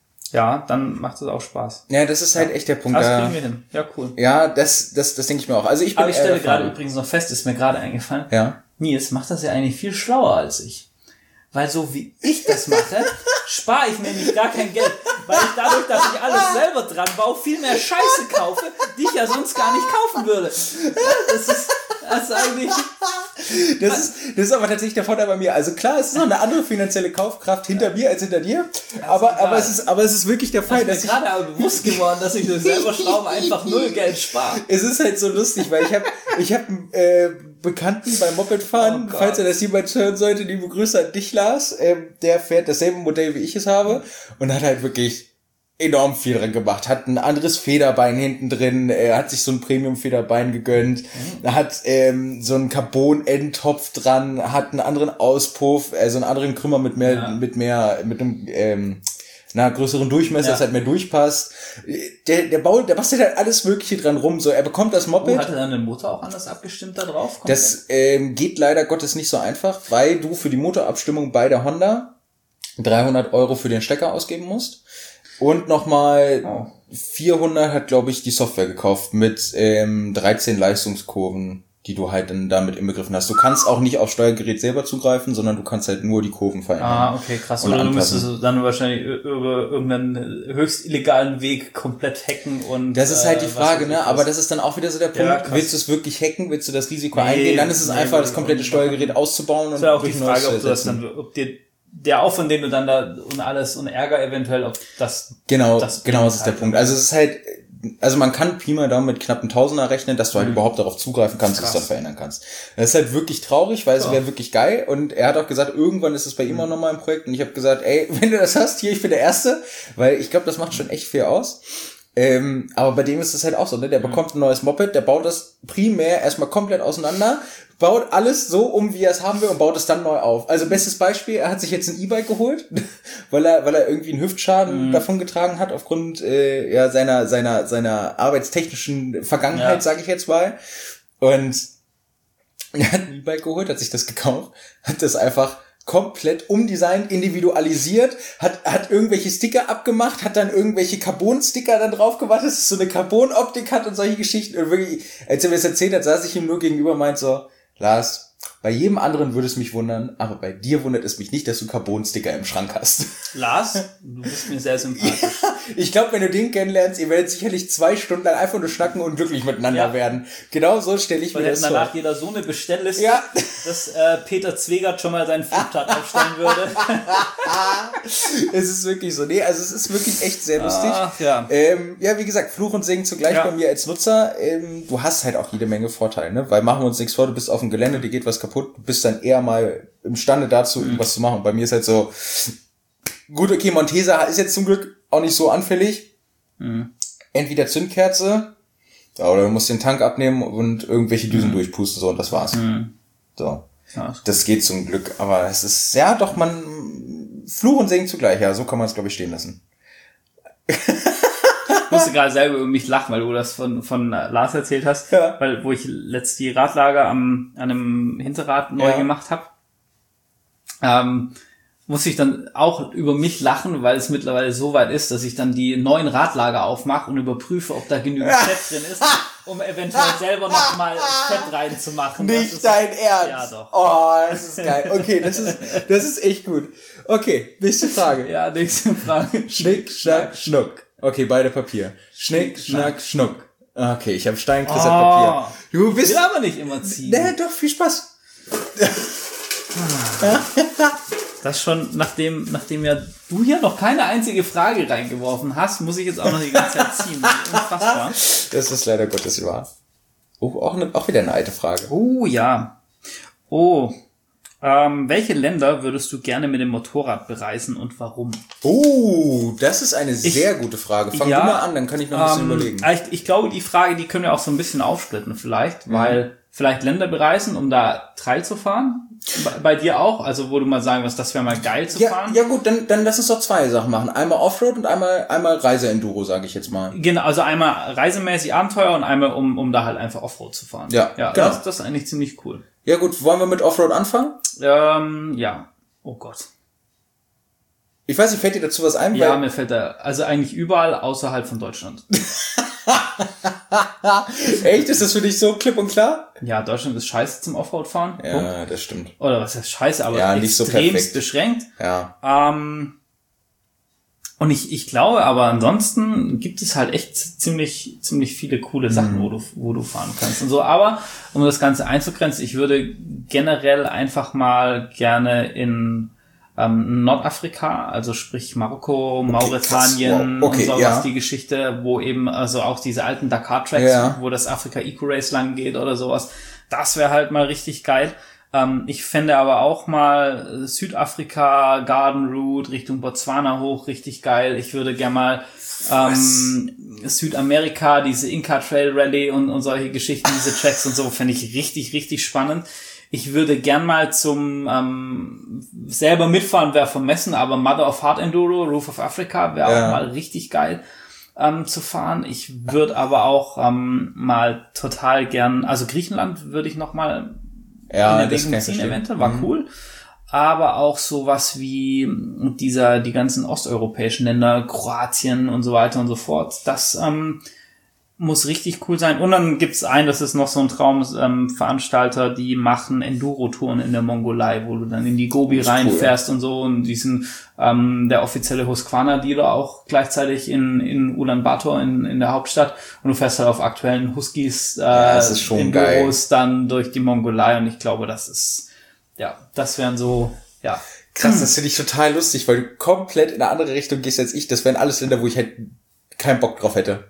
ja, dann macht es auch Spaß. Ja, das ist halt echt der Punkt. Das da- kriegen wir hin. Ja, cool. Ja, das, das, das denke ich mir auch. Also ich bin Aber ich eher stelle der gerade Fan. übrigens noch fest, ist mir gerade eingefallen, Ja. Nils macht das ja eigentlich viel schlauer als ich. Weil so wie ich das mache, spare ich nämlich gar kein Geld. Weil ich dadurch, dass ich alles selber dran baue, viel mehr Scheiße kaufe, die ich ja sonst gar nicht kaufen würde. Das ist, das ist eigentlich... Das ist, das ist aber tatsächlich der Vorteil bei mir. Also klar, es ist noch eine andere finanzielle Kaufkraft hinter mir als hinter dir. Aber, egal. aber es ist, aber es ist wirklich der Fall, Das dass ist ich, mir gerade aber bewusst geworden, dass ich durch selber Schrauben einfach null Geld spare. es ist halt so lustig, weil ich habe, ich habe einen äh, Bekannten beim Mopedfahren, Oh Gott. falls er das jemand hören sollte, liebe Grüße an dich, Lars. Ähm, der fährt dasselbe Modell, wie ich es habe und hat halt wirklich enorm viel dran gemacht, hat ein anderes Federbein hinten drin, er hat sich so ein Premium-Federbein gegönnt, Mhm. hat ähm, so einen Carbon-Endtopf dran, hat einen anderen Auspuff, also einen anderen Krümmer mit mehr, Ja. mit mehr, mit einem ähm, na, größeren Durchmesser, Ja. dass halt mehr durchpasst. Der, der baut, der bastelt halt alles Mögliche dran rum, so, er bekommt das Oh, Moped. hatte dann den Motor auch anders abgestimmt da drauf? Komplett? Das ähm, geht leider Gottes nicht so einfach, weil du für die Motorabstimmung bei der Honda dreihundert Euro für den Stecker ausgeben musst. Und nochmal Oh. vierhundert hat, glaube ich, die Software gekauft mit ähm, dreizehn Leistungskurven, die du halt dann damit inbegriffen hast. Du kannst auch nicht aufs Steuergerät selber zugreifen, sondern du kannst halt nur die Kurven verändern. Ah, okay, krass. Und Oder du anpassen. müsstest dann wahrscheinlich ü- über irgendeinen höchst illegalen Weg komplett hacken und... Das ist halt die äh, was Frage, weiß ich ne? was. Aber das ist dann auch wieder so der Punkt. Ja, krass. Willst du es wirklich hacken? Willst du das Risiko Nee, eingehen? Dann ist es nee, einfach, nee, das komplette nee. Steuergerät auszubauen und Das ist ja auch die durch ein neues Frage, ob zu du das ersetzen. dann, ob dir der Aufwand, den du dann da und alles und Ärger eventuell, ob das... Genau, das genau, das ist der halt. Punkt. Also es ist halt, also man kann Pi mal Daumen mit knapp einem Tausender rechnen, dass du halt überhaupt darauf zugreifen kannst, dass du Krass. das verändern kannst. Das ist halt wirklich traurig, weil es Ja. wäre wirklich geil und er hat auch gesagt, irgendwann ist es bei ihm auch nochmal ein Projekt und ich habe gesagt, ey, wenn du das hast, hier, ich bin der Erste, weil ich glaube, das macht schon echt viel aus. Ähm, aber bei dem ist es halt auch so, ne? Der bekommt ein neues Moped, der baut das primär erstmal komplett auseinander, baut alles so um, wie er es haben will und baut es dann neu auf. Also bestes Beispiel, er hat sich jetzt ein E-Bike geholt, weil er weil er irgendwie einen Hüftschaden Mhm. davon getragen hat aufgrund äh, ja seiner seiner seiner arbeitstechnischen Vergangenheit, Ja. sage ich jetzt mal. Und er hat ein E-Bike geholt, hat sich das gekauft, hat das einfach komplett umdesignt, individualisiert, hat hat irgendwelche Sticker abgemacht, hat dann irgendwelche Carbon-Sticker dann drauf gemacht, dass es so eine Carbon-Optik hat und solche Geschichten. Und wirklich, als er mir das erzählt hat, saß ich ihm nur gegenüber und meint so, Lars, bei jedem anderen würde es mich wundern, aber bei dir wundert es mich nicht, dass du Carbon-Sticker im Schrank hast. Lars, du bist mir sehr sympathisch. Ja, ich glaube, wenn du den kennenlernst, ihr werdet sicherlich zwei Stunden lang einfach nur schnacken und glücklich miteinander ja. werden. Genau so stelle ich Weil mir das vor. danach jeder so eine Bestellliste, ja. dass äh, Peter Zwegert schon mal seinen Flipchart aufstellen würde. Es ist wirklich so. Nee, also es ist wirklich echt sehr lustig. Ach, ja. Ähm, ja, wie gesagt, Fluch und Segen zugleich ja. bei mir als Nutzer. Ähm, du hast halt auch jede Menge Vorteile, ne? Weil machen wir uns nichts vor, du bist auf dem Gelände, dir geht was kaputt, du bist dann eher mal imstande dazu, mhm. irgendwas zu machen. Bei mir ist halt so, gut, okay, Montesa ist jetzt zum Glück auch nicht so anfällig. Mhm. Entweder Zündkerze, oder du musst den Tank abnehmen und irgendwelche Düsen mhm. durchpusten, so, und das war's. Mhm. So. Ja. Das geht zum Glück, aber es ist, ja, doch, man, Fluch und Segen zugleich, ja, so kann man es, glaube ich, stehen lassen. Ich musste gerade selber über mich lachen, weil du das von von Lars erzählt hast, ja. weil wo ich letzt die Radlager am an einem Hinterrad neu ja. gemacht habe, ähm, musste ich dann auch über mich lachen, weil es mittlerweile so weit ist, dass ich dann die neuen Radlager aufmache und überprüfe, ob da genügend Fett drin ist, um eventuell selber noch mal Fett reinzumachen. Nicht ist, dein Ernst? Ja, doch. Oh, das ist geil. Okay, das ist das ist echt gut. Okay, nächste Frage. Ja, nächste Frage. Schnick, schnack, schnuck. Okay, beide Papier. Schnick, schnack, schnuck. Okay, ich habe Steinkristall Papier. Oh, du bist. Ich will aber nicht immer ziehen. Nee, doch, viel Spaß. Das schon, nachdem, nachdem ja du hier noch keine einzige Frage reingeworfen hast, muss ich jetzt auch noch die ganze Zeit ziehen. Unfassbar. Das ist leider Gottes wahr. Oh, auch, eine, auch wieder eine alte Frage. Oh, ja. Oh, Ähm, welche Länder würdest du gerne mit dem Motorrad bereisen und warum? Oh, das ist eine sehr ich, gute Frage. Fang ja, du mal an, dann kann ich noch ein bisschen ähm, überlegen. Ich, ich glaube, die Frage, die können wir auch so ein bisschen aufsplitten vielleicht, mhm. weil vielleicht Länder bereisen, um da Trail zu fahren. Bei, bei dir auch? Also wo du mal sagen wirst, das wäre mal geil zu ja, fahren? Ja gut, dann, dann lass uns doch zwei Sachen machen. Einmal Offroad und einmal, einmal Reise-Enduro, sage ich jetzt mal. Genau, also einmal reisemäßig Abenteuer und einmal, um, um da halt einfach Offroad zu fahren. Ja, ja genau. Das, das ist eigentlich ziemlich cool. Ja gut, wollen wir mit Offroad anfangen? Ähm, ja. Oh Gott. Ich weiß nicht, fällt dir dazu was ein? Ja, mir fällt da, also eigentlich überall außerhalb von Deutschland. Echt? Ist das für dich so klipp und klar? Ja, Deutschland ist scheiße zum Offroad-Fahren. Ja, Punkt. Das stimmt. Oder was heißt scheiße, aber ja, nicht extremst so beschränkt. Ja. Ähm, und ich, ich glaube, aber ansonsten gibt es halt echt ziemlich, ziemlich viele coole Sachen, mhm. wo du, wo du fahren kannst und so. Aber, um das Ganze einzugrenzen, ich würde generell einfach mal gerne in ähm, Nordafrika, also sprich Marokko, okay, Mauretanien wow. okay, und sowas, ja. die Geschichte, wo eben also auch diese alten Dakar-Tracks, ja. wo das Afrika Eco Race lang geht oder sowas. Das wäre halt mal richtig geil. Ähm, ich fände aber auch mal Südafrika, Garden Route, Richtung Botswana hoch, richtig geil. Ich würde gerne mal ähm, Südamerika, diese Inca Trail Rally und, und solche Geschichten, diese Tracks und so, fände ich richtig, richtig spannend. Ich würde gern mal zum ähm, selber mitfahren, wäre vermessen, aber Mother of Heart Enduro, Roof of Africa, wäre ja. auch mal richtig geil ähm, zu fahren. Ich würde aber auch ähm, mal total gern, also Griechenland würde ich noch mal ja, in Erwägung ziehen, eventuell, war mhm. cool. Aber auch sowas wie dieser, die ganzen osteuropäischen Länder, Kroatien und so weiter und so fort. Das ähm, muss richtig cool sein. Und dann gibt's einen, das ist noch so ein Traumveranstalter, ähm, die machen Enduro-Touren in der Mongolei, wo du dann in die Gobi reinfährst cool. und so. Und diesen ähm, der offizielle Husqvarna-Dealer auch gleichzeitig in in Ulaanbaatar, in in der Hauptstadt. Und du fährst halt auf aktuellen Huskies äh, ja, das ist schon Enduros geil. dann durch die Mongolei. Und ich glaube, das ist, ja, das wären so, ja. Krass, das finde ich total lustig, weil du komplett in eine andere Richtung gehst als ich. Das wären alles Länder, wo ich halt keinen Bock drauf hätte.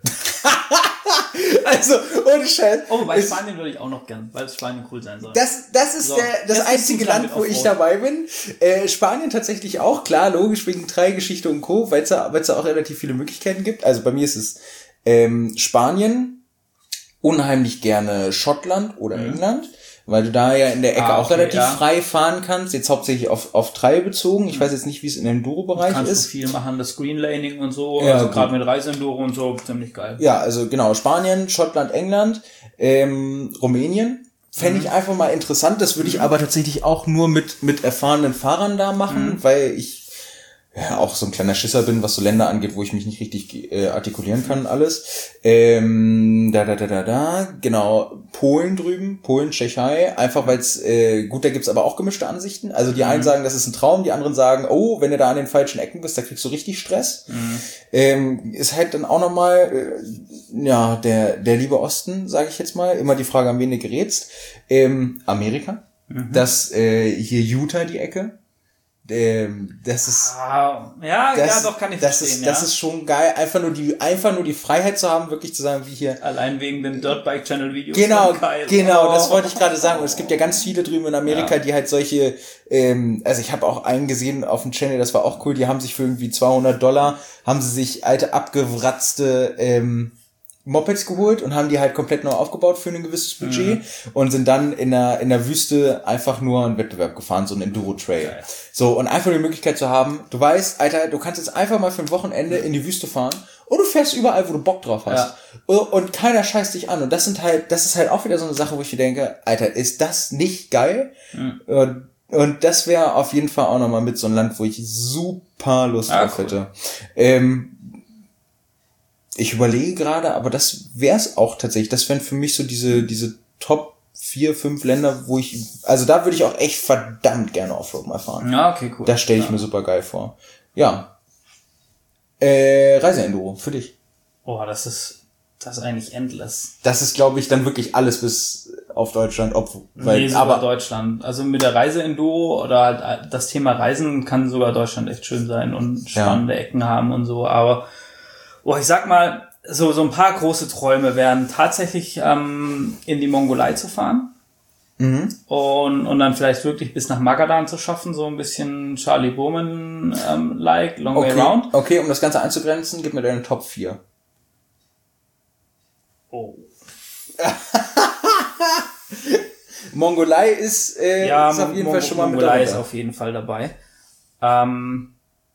Also, ohne Scheiß. Oh, bei Spanien würde ich auch noch gern, weil Spanien cool sein soll. Das, das ist so, der, das, das einzige Land, wo ich dabei bin. Äh, Spanien tatsächlich auch, klar, logisch, wegen Trailgeschichte und Co., weil es da, weil es da auch relativ viele Möglichkeiten gibt. Also bei mir ist es ähm, Spanien, unheimlich gerne Schottland oder mhm. England, weil du da ja in der Ecke ah, okay, auch relativ ja. frei fahren kannst, jetzt hauptsächlich auf auf Trail bezogen. Ich weiß jetzt nicht, wie es in dem Enduro-Bereich ist. Kannst du viel machen, das Greenlaning und so, ja, also gerade mit Reise-Enduro und so, ziemlich geil. Ja, also genau, Spanien, Schottland, England, ähm, Rumänien fände ich einfach mal interessant. Das würde ich aber tatsächlich auch nur mit mit erfahrenen Fahrern da machen, mhm. weil ich ja auch so ein kleiner Schisser bin, was so Länder angeht, wo ich mich nicht richtig äh, artikulieren kann, alles. Ähm, da, da, da, da, da, genau, Polen drüben, Polen, Tschechei, einfach weil es, äh, gut, da gibt's aber auch gemischte Ansichten. Also die einen mhm. sagen, das ist ein Traum, die anderen sagen, oh, wenn du da an den falschen Ecken bist, da kriegst du richtig Stress. Mhm. Ähm, ist halt dann auch nochmal, äh, ja, der der liebe Osten, sage ich jetzt mal, immer die Frage, an wen du gerätst. Ähm, Amerika, mhm. das äh, hier Utah die Ecke. Ähm, das ist ah, ja, das, ja, doch kann ich das verstehen, ist, ja. Das ist schon geil, einfach nur die einfach nur die Freiheit zu haben, wirklich zu sagen, wie hier. Allein wegen den Dirtbike Channel Videos. Genau, geil. genau, oh. das wollte ich gerade sagen. Und es gibt ja ganz viele drüben in Amerika, ja. die halt solche, ähm, also ich habe auch einen gesehen auf dem Channel, das war auch cool. Die haben sich für irgendwie zweihundert Dollar haben sie sich alte abgewratzte ähm, Mopeds geholt und haben die halt komplett neu aufgebaut für ein gewisses Budget mhm. und sind dann in der in der Wüste einfach nur einen Wettbewerb gefahren, so ein Enduro-Trail. Okay. So, und einfach die Möglichkeit zu haben, du weißt, Alter, du kannst jetzt einfach mal für ein Wochenende in die Wüste fahren und du fährst überall, wo du Bock drauf hast. Ja. Und keiner scheißt dich an. Und das sind halt, das ist halt auch wieder so eine Sache, wo ich mir denke, Alter, ist das nicht geil? Mhm. Und, und das wäre auf jeden Fall auch nochmal mit so einem Land, wo ich super Lust ah, drauf cool. hätte. Ähm, Ich überlege gerade, aber das wäre es auch tatsächlich. Das wären für mich so diese diese Top vier, fünf Länder, wo ich, also da würde ich auch echt verdammt gerne Offroad mal fahren. Ja, okay, cool. Das stelle ich ja. mir super geil vor. Ja. Äh, Reiseenduro, für dich. Oh, das ist, das ist eigentlich endless. Das ist, glaube ich, dann wirklich alles bis auf Deutschland, ob, weil, nee, sogar aber Deutschland. Also mit der Reiseenduro oder halt das Thema Reisen kann sogar Deutschland echt schön sein und spannende ja. Ecken haben und so, aber oh, ich sag mal, so so ein paar große Träume wären tatsächlich ähm, in die Mongolei zu fahren mhm. und und dann vielleicht wirklich bis nach Magadan zu schaffen, so ein bisschen Charlie Bowman ähm, like, Long okay. Way Round. Okay, um das Ganze einzugrenzen, gib mir deine Top vier. Oh. Mongolei ist, äh, ja, ist auf jeden Mon- Fall schon mal Mongolei mit dabei. ist auf jeden Fall dabei. Ähm,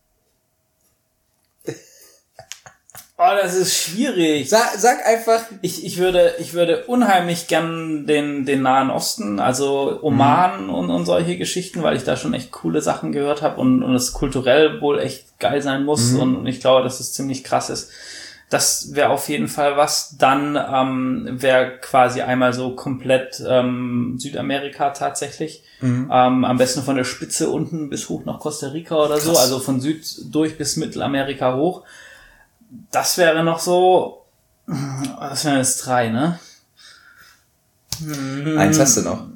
Oh, das ist schwierig. Sag, sag einfach. Ich, ich würde, ich würde unheimlich gern den, den Nahen Osten, also Oman mhm. und, und solche Geschichten, weil ich da schon echt coole Sachen gehört habe und, und es kulturell wohl echt geil sein muss mhm. und, und ich glaube, dass es ziemlich krass ist. Das wäre auf jeden Fall was. Dann ähm, wäre quasi einmal so komplett ähm, Südamerika tatsächlich. Mhm. Ähm, am besten von der Spitze unten bis hoch nach Costa Rica oder so, krass. Also von Süd durch bis Mittelamerika hoch. Das wäre noch so, das wären jetzt drei, ne? Eins hast du noch.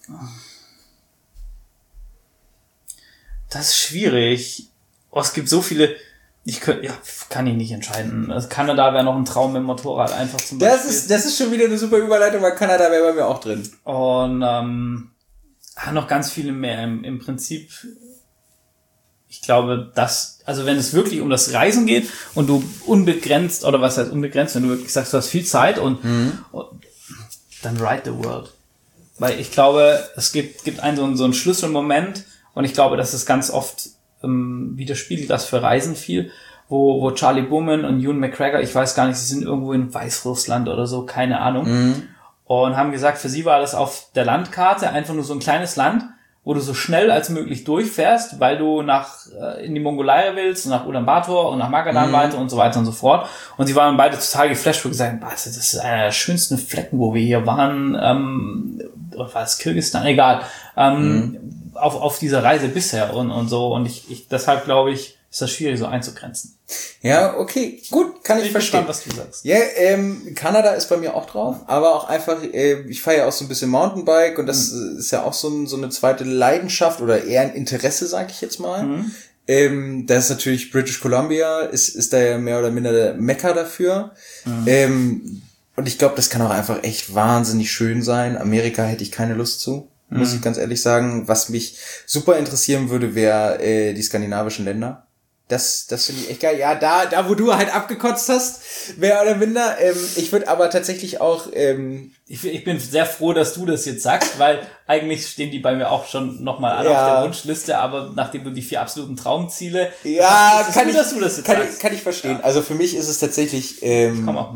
Das ist schwierig. Oh, es gibt so viele, ich könnte, ja, kann ich nicht entscheiden. Also Kanada wäre noch ein Traum mit dem Motorrad, einfach zum Beispiel. Das ist, das ist schon wieder eine super Überleitung, weil Kanada wäre bei mir auch drin. Und, ähm, noch ganz viele mehr. Im, im Prinzip, ich glaube, dass, also wenn es wirklich um das Reisen geht und du unbegrenzt, oder was heißt unbegrenzt, wenn du wirklich sagst, du hast viel Zeit und, mhm. und dann ride the world. Weil ich glaube, es gibt, gibt einen so, einen so einen Schlüsselmoment und ich glaube, dass es ganz oft ähm, widerspiegelt das für Reisen viel, wo, wo Charlie Bowman und Ewan McGregor, ich weiß gar nicht, sie sind irgendwo in Weißrussland oder so, keine Ahnung, mhm. und haben gesagt, für sie war das auf der Landkarte einfach nur so ein kleines Land, wo du so schnell als möglich durchfährst, weil du nach äh, in die Mongolei willst, nach Ulaanbaatar und nach Magadan mhm. weiter und so weiter und so fort. Und sie waren beide total geflasht und gesagt, das ist einer der schönsten Flecken, wo wir hier waren. Ähm, oder war es Kirgisistan? Egal. Ähm, mhm. auf, auf dieser Reise bisher und, und so. Und ich, ich deshalb glaube ich, ist das schwierig so einzugrenzen. Ja, okay, gut, kann ich, ich verstehen. Gespannt, was du sagst. Ja, ähm, Kanada ist bei mir auch drauf, aber auch einfach, äh, ich fahre ja auch so ein bisschen Mountainbike und das mhm. ist ja auch so, ein, so eine zweite Leidenschaft oder eher ein Interesse, sag ich jetzt mal. Mhm. Ähm, da ist natürlich British Columbia, ist, ist da ja mehr oder minder der Mekka dafür. Mhm. Ähm, und ich glaube, das kann auch einfach echt wahnsinnig schön sein. Amerika hätte ich keine Lust zu, mhm. muss ich ganz ehrlich sagen. Was mich super interessieren würde, wäre äh, die skandinavischen Länder. Das, das finde ich echt geil. Ja, da, da, wo du halt abgekotzt hast, mehr oder minder. Ähm, ich würde aber tatsächlich auch, ähm, ich, ich bin sehr froh, dass du das jetzt sagst, weil eigentlich stehen die bei mir auch schon nochmal alle ja. auf der Wunschliste, aber nachdem du die vier absoluten Traumziele, ja, ist es kann gut, ich, dass du das jetzt kann sagst. Ich, kann ich verstehen. Ja. Also für mich ist es tatsächlich, ähm, ich komm auch mit.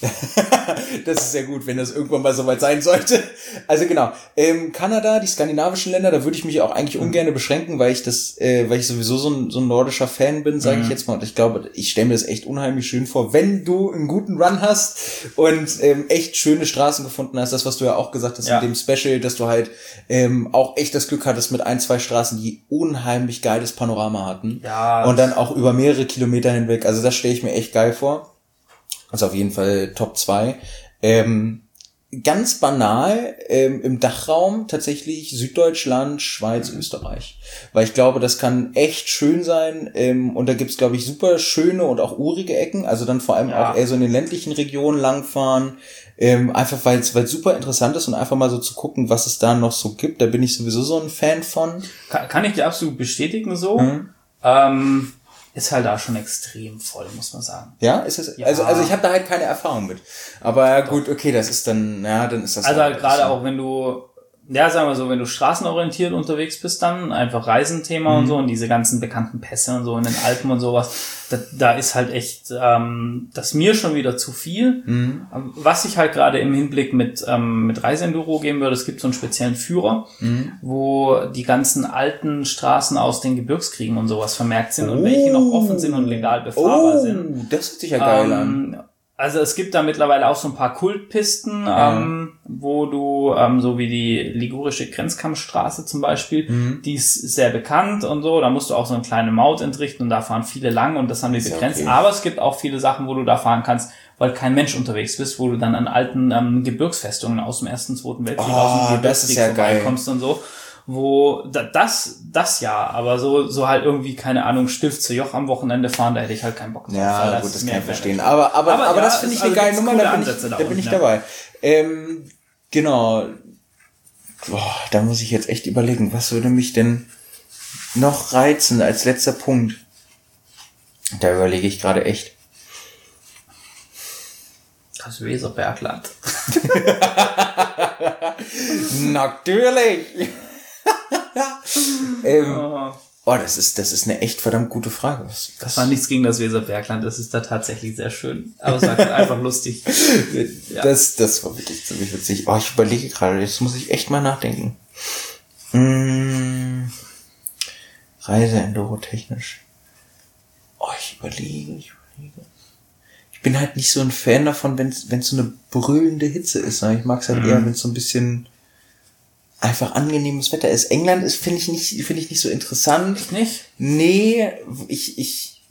Das ist sehr gut, wenn das irgendwann mal soweit sein sollte. Also genau, ähm, Kanada, die skandinavischen Länder, da würde ich mich auch eigentlich mhm. ungern beschränken, weil ich das, äh, weil ich sowieso so ein, so ein nordischer Fan bin, sage mhm. ich jetzt mal. Und ich glaube, ich stelle mir das echt unheimlich schön vor, wenn du einen guten Run hast und ähm, echt schöne Straßen gefunden hast. Das, was du ja auch gesagt hast ja. in dem Special, dass du halt ähm, auch echt das Glück hattest mit ein, zwei Straßen, die unheimlich geiles Panorama hatten. Ja. Und dann auch über mehrere Kilometer hinweg. Also das stelle ich mir echt geil vor. Also auf jeden Fall Top zwei. Ähm, ganz banal, ähm, im Dachraum tatsächlich Süddeutschland, Schweiz, mhm. Österreich. Weil ich glaube, das kann echt schön sein. Ähm, und da gibt's, glaube ich, super schöne und auch urige Ecken. Also dann vor allem ja. auch eher so in den ländlichen Regionen langfahren. Ähm, einfach weil es weil super interessant ist und einfach mal so zu gucken, was es da noch so gibt. Da bin ich sowieso so ein Fan von. Kann, kann ich dir absolut bestätigen so. Mhm. Ähm Ist halt da schon extrem voll, muss man sagen. Ja, ist es. Ja. Also, also ich habe da halt keine Erfahrung mit. Aber ja, gut, okay, das ist dann, ja, dann ist das. Also halt gerade auch, wenn du, ja, sagen wir so, wenn du straßenorientiert unterwegs bist, dann einfach Reisenthema mhm. und so und diese ganzen bekannten Pässe und so in den Alpen und sowas, da, da ist halt echt, ähm, das mir schon wieder zu viel. Mhm. Was ich halt gerade im Hinblick mit ähm, mit Reiseenduro geben würde, es gibt so einen speziellen Führer, mhm. wo die ganzen alten Straßen aus den Gebirgskriegen und sowas vermerkt sind oh. und welche noch offen sind und legal befahrbar oh, sind. Das hört sich ja geil ähm, an. Also es gibt da mittlerweile auch so ein paar Kultpisten, ja. ähm, wo du, ähm, so wie die ligurische Grenzkammstraße zum Beispiel, mhm. die ist sehr bekannt und so, da musst du auch so eine kleine Maut entrichten und da fahren viele lang und das haben wir begrenzt. Okay. Aber es gibt auch viele Sachen, wo du da fahren kannst, weil kein Mensch unterwegs bist, wo du dann an alten ähm, Gebirgsfestungen aus dem Ersten, Zweiten Weltkrieg, oh, aus dem Gebirgskrieg ja vorbeikommst und so. Wo da, das das ja, aber so so halt irgendwie, keine Ahnung, Stift zu Joch am Wochenende fahren, da hätte ich halt keinen Bock drauf. Ja, gut, das kann ich verstehen. Aber aber aber, aber ja, das finde ich eine geile Nummer, da bin ich, da bin ich dabei. Ähm, genau. Boah, da muss ich jetzt echt überlegen, was würde mich denn noch reizen als letzter Punkt? Da überlege ich gerade echt. Das Weserbergland. Natürlich. ähm, oh. oh, das ist das ist eine echt verdammt gute Frage. Was, das war nichts gegen das Weserbergland, das ist da tatsächlich sehr schön. Aber es war einfach lustig. Ja. Das, das war wirklich ziemlich witzig. Oh, ich überlege gerade, jetzt muss ich echt mal nachdenken. Hm, Reise-Enduro technisch. Oh, ich überlege, ich überlege. Ich bin halt nicht so ein Fan davon, wenn es so eine brüllende Hitze ist. Ich mag es halt mhm. eher, wenn es so ein bisschen einfach angenehmes Wetter ist. England ist, finde ich nicht, finde ich nicht so interessant. Ich nicht? Nee, ich, ich,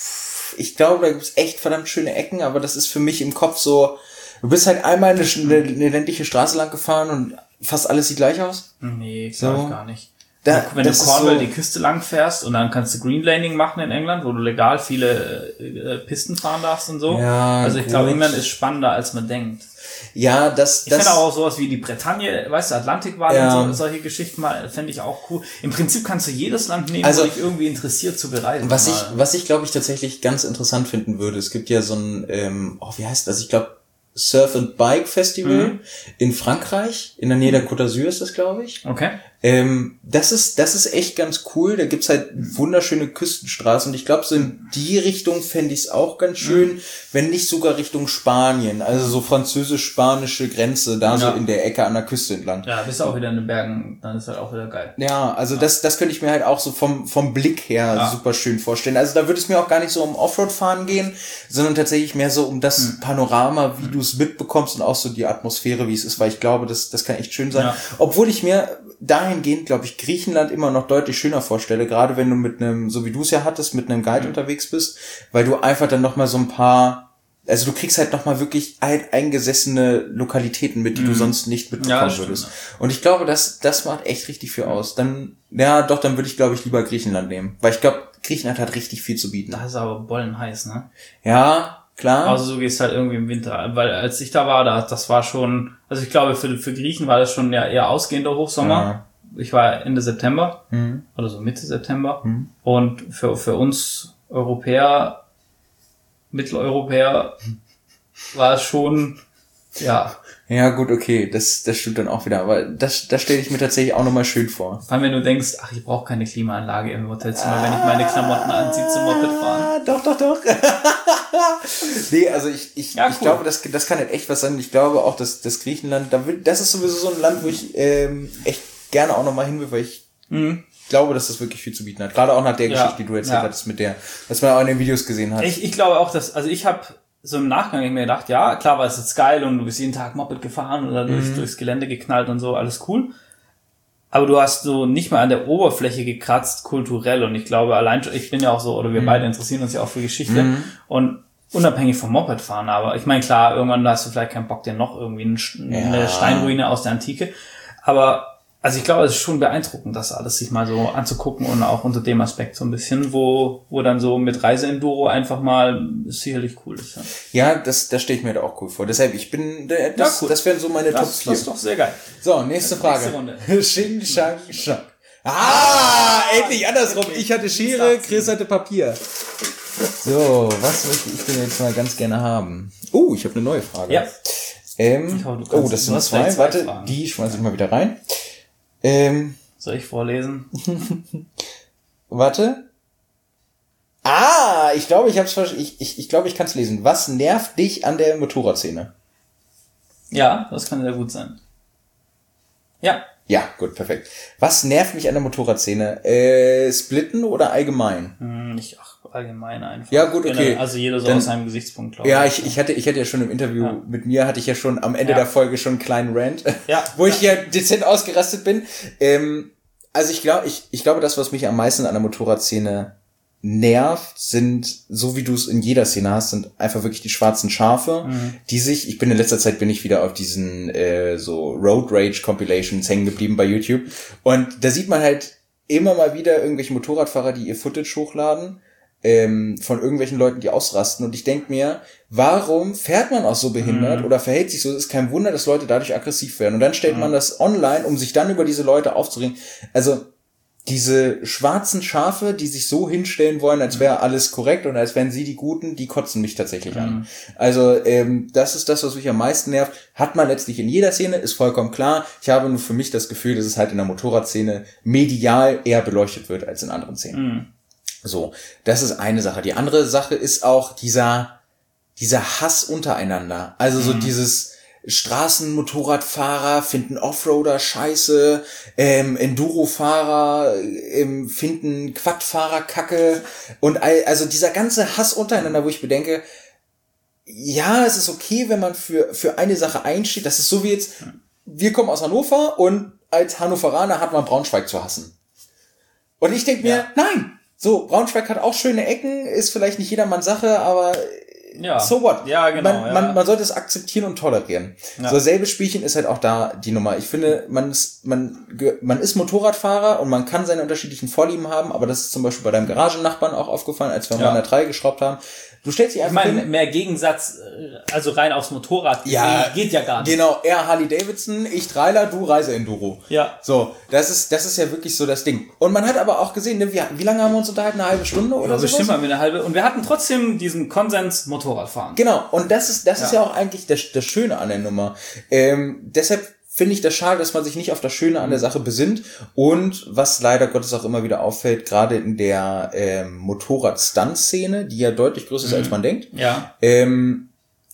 ich glaube, da gibt's echt verdammt schöne Ecken, aber das ist für mich im Kopf so, du bist halt einmal eine, eine, eine ländliche Straße lang gefahren und fast alles sieht gleich aus. Nee, glaube so. ich gar nicht. Da, wenn du Cornwall so die Küste lang fährst und dann kannst du Green Laning machen in England, wo du legal viele äh, Pisten fahren darfst und so. Ja, also ich glaube, England ist spannender, als man denkt. Ja, das, ich das. Ich finde auch sowas wie die Bretagne, weißt du, Atlantikwahl ja. und so, solche Geschichten mal, fände ich auch cool. Im Prinzip kannst du jedes Land nehmen, also, wo dich irgendwie interessiert zu bereisen. Was mal. ich, was ich glaube ich tatsächlich ganz interessant finden würde, es gibt ja so ein, ähm, oh, wie heißt das? Ich glaube, Surf and Bike Festival mhm. in Frankreich, in der Nähe der Côte d'Azur ist das, glaube ich. Okay. Ähm, das ist, das ist echt ganz cool. Da gibt's halt wunderschöne Küstenstraßen und ich glaube, so in die Richtung fände ich es auch ganz schön, mhm. wenn nicht sogar Richtung Spanien, also so französisch-spanische Grenze, da ja. so in der Ecke an der Küste entlang. Ja, bist du auch wieder in den Bergen, dann ist halt auch wieder geil. Ja, also ja. das, das könnte ich mir halt auch so vom, vom Blick her ja. super schön vorstellen. Also da würde es mir auch gar nicht so um Offroad-Fahren gehen, sondern tatsächlich mehr so um das mhm. Panorama, wie du es mitbekommst und auch so die Atmosphäre, wie es ist, weil ich glaube, das, das kann echt schön sein. Ja. Obwohl ich mir dahingehend, glaube ich, Griechenland immer noch deutlich schöner vorstelle, gerade wenn du mit einem, so wie du es ja hattest, mit einem Guide mhm. unterwegs bist, weil du einfach dann nochmal so ein paar, also du kriegst halt nochmal wirklich alteingesessene Lokalitäten mit, die mhm. du sonst nicht mitbekommen ja, würdest. Stimmt. Und ich glaube, das, das macht echt richtig viel aus. Dann, ja, doch, dann würde ich, glaube ich, lieber Griechenland nehmen, weil ich glaube, Griechenland hat richtig viel zu bieten. Das ist aber bollenheiß, ne? Ja, klar. Also so geht's halt irgendwie im Winter, weil als ich da war, da, das war schon, also ich glaube, für, für Griechen war das schon ja eher ausgehender Hochsommer. Ja. Ich war Ende September, mhm. oder so Mitte September. Mhm. Und für, für uns Europäer, Mitteleuropäer, war es schon, ja. Ja, gut, okay, das, das stimmt dann auch wieder, aber das, das stelle ich mir tatsächlich auch nochmal schön vor. Vor allem, wenn du denkst, ach, ich brauche keine Klimaanlage im Hotelzimmer, ah, wenn ich meine Klamotten anziehe zum Moped fahren. Doch, doch, doch. Nee, also ich, ich, ja, ich cool. glaube, das, das kann halt echt was sein. Ich glaube auch, dass das Griechenland, da will, das ist sowieso so ein Land, wo ich ähm, echt gerne auch nochmal hin will, weil ich mhm. glaube, dass das wirklich viel zu bieten hat. Gerade auch nach der ja, Geschichte, die du erzählt ja. hattest, mit der, was man auch in den Videos gesehen hat. Ich, ich glaube auch, dass, also ich habe so im Nachgang mir gedacht, ja, klar war es jetzt geil und du bist jeden Tag Moped gefahren oder mhm. durchs Gelände geknallt und so, alles cool. Aber du hast so nicht mal an der Oberfläche gekratzt, kulturell. Und ich glaube, allein, ich bin ja auch so, oder wir mhm. beide interessieren uns ja auch für Geschichte. Mhm. Und unabhängig vom Mopedfahren, aber ich meine, klar, irgendwann hast du vielleicht keinen Bock, dir noch irgendwie eine ja. Steinruine aus der Antike. Aber also ich glaube, es ist schon beeindruckend, das alles sich mal so anzugucken und auch unter dem Aspekt so ein bisschen, wo wo dann so mit Reiseenduro einfach mal sicherlich cool ist. Ja, ja das das stelle ich mir da auch cool vor. Deshalb, ich bin, das, ja, cool. das wären so meine das, Top vier. Das ist doch sehr geil. So, nächste Frage. Nächste Runde. Xing, Shang, Shang. Ah, endlich andersrum. Okay. Ich hatte Schere, Chris hatte Papier. So, was möchte ich denn jetzt mal ganz gerne haben? Oh, ich habe eine neue Frage. Ja. Ähm, hoffe, kannst, oh, das sind zwei. zwei Warte, Fragen. Die schmeiße ich mal wieder rein. Ähm, Soll ich vorlesen? Warte. Ah, ich glaube, ich hab's ich ich ich glaube, ich kann es lesen. Was nervt dich an der Motorradszene? Ja, das kann sehr gut sein. Ja. Ja, gut, perfekt. Was nervt mich an der Motorradszene? Äh, splitten oder allgemein? Hm, nicht, ach, allgemein einfach. Ja, gut, okay. Also jeder so Dann, aus seinem Gesichtspunkt, glaube ja, ich. Ja, ich, ich hatte, ich hatte ja schon im Interview ja. mit mir, hatte ich ja schon am Ende ja. der Folge schon einen kleinen Rant, ja. wo ich ja dezent ausgerastet bin. Ähm, also ich glaube, ich, ich glaube, das, was mich am meisten an der Motorradszene nervt, sind, so wie du es in jeder Szene hast, sind einfach wirklich die schwarzen Schafe, mhm. die sich, ich bin in letzter Zeit bin ich wieder auf diesen äh, so Road Rage Compilations hängen geblieben bei YouTube und da sieht man halt immer mal wieder irgendwelche Motorradfahrer, die ihr Footage hochladen ähm, von irgendwelchen Leuten, die ausrasten und ich denk mir, warum fährt man auch so behindert mhm. oder verhält sich so? Es ist kein Wunder, dass Leute dadurch aggressiv werden und dann stellt mhm. man das online, um sich dann über diese Leute aufzuregen. Also diese schwarzen Schafe, die sich so hinstellen wollen, als wäre alles korrekt und als wären sie die Guten, die kotzen mich tatsächlich mhm. an. Also ähm, das ist das, was mich am meisten nervt. Hat man letztlich in jeder Szene, ist vollkommen klar. Ich habe nur für mich das Gefühl, dass es halt in der Motorradszene medial eher beleuchtet wird als in anderen Szenen. Mhm. So, das ist eine Sache. Die andere Sache ist auch dieser dieser Hass untereinander. Also so mhm. dieses Straßenmotorradfahrer finden Offroader scheiße, ähm, Enduro-Fahrer ähm, finden Quadfahrer kacke und all, also dieser ganze Hass untereinander, wo ich bedenke, ja, es ist okay, wenn man für für eine Sache einsteht. Das ist so wie jetzt, wir kommen aus Hannover und als Hannoveraner hat man Braunschweig zu hassen. Und ich denke mir, ja. nein, so, Braunschweig hat auch schöne Ecken, ist vielleicht nicht jedermanns Sache, aber ja. so what? Ja, genau. Man, ja. man, man sollte es akzeptieren und tolerieren. Ja. So, selbes Spielchen ist halt auch da die Nummer. Ich finde, man ist, man, man ist Motorradfahrer und man kann seine unterschiedlichen Vorlieben haben, aber das ist zum Beispiel bei deinem Garagennachbarn auch aufgefallen, als wir ja. mal an der drei geschraubt haben. Du stellst dich einfach ich meine, hin. mehr Gegensatz, also rein aufs Motorrad ja, geht ja gar nicht. Genau, er Harley Davidson, ich Trailer, du Reiseenduro. Ja. So, das ist das ist ja wirklich so das Ding. Und man hat aber auch gesehen, ne, wie, wie lange haben wir uns unterhalten? Eine halbe Stunde oder so? Ja, bestimmt haben wir eine halbe. Und wir hatten trotzdem diesen Konsens Motorradfahren. Genau, und das ist das ja. ist ja auch eigentlich das, das Schöne an der Nummer. Ähm, deshalb finde ich das schade, dass man sich nicht auf das Schöne an der Sache besinnt und was leider Gottes auch immer wieder auffällt, gerade in der ähm, Motorrad-Stunt-Szene, die ja deutlich größer ist, mhm. als man denkt, ja. ähm,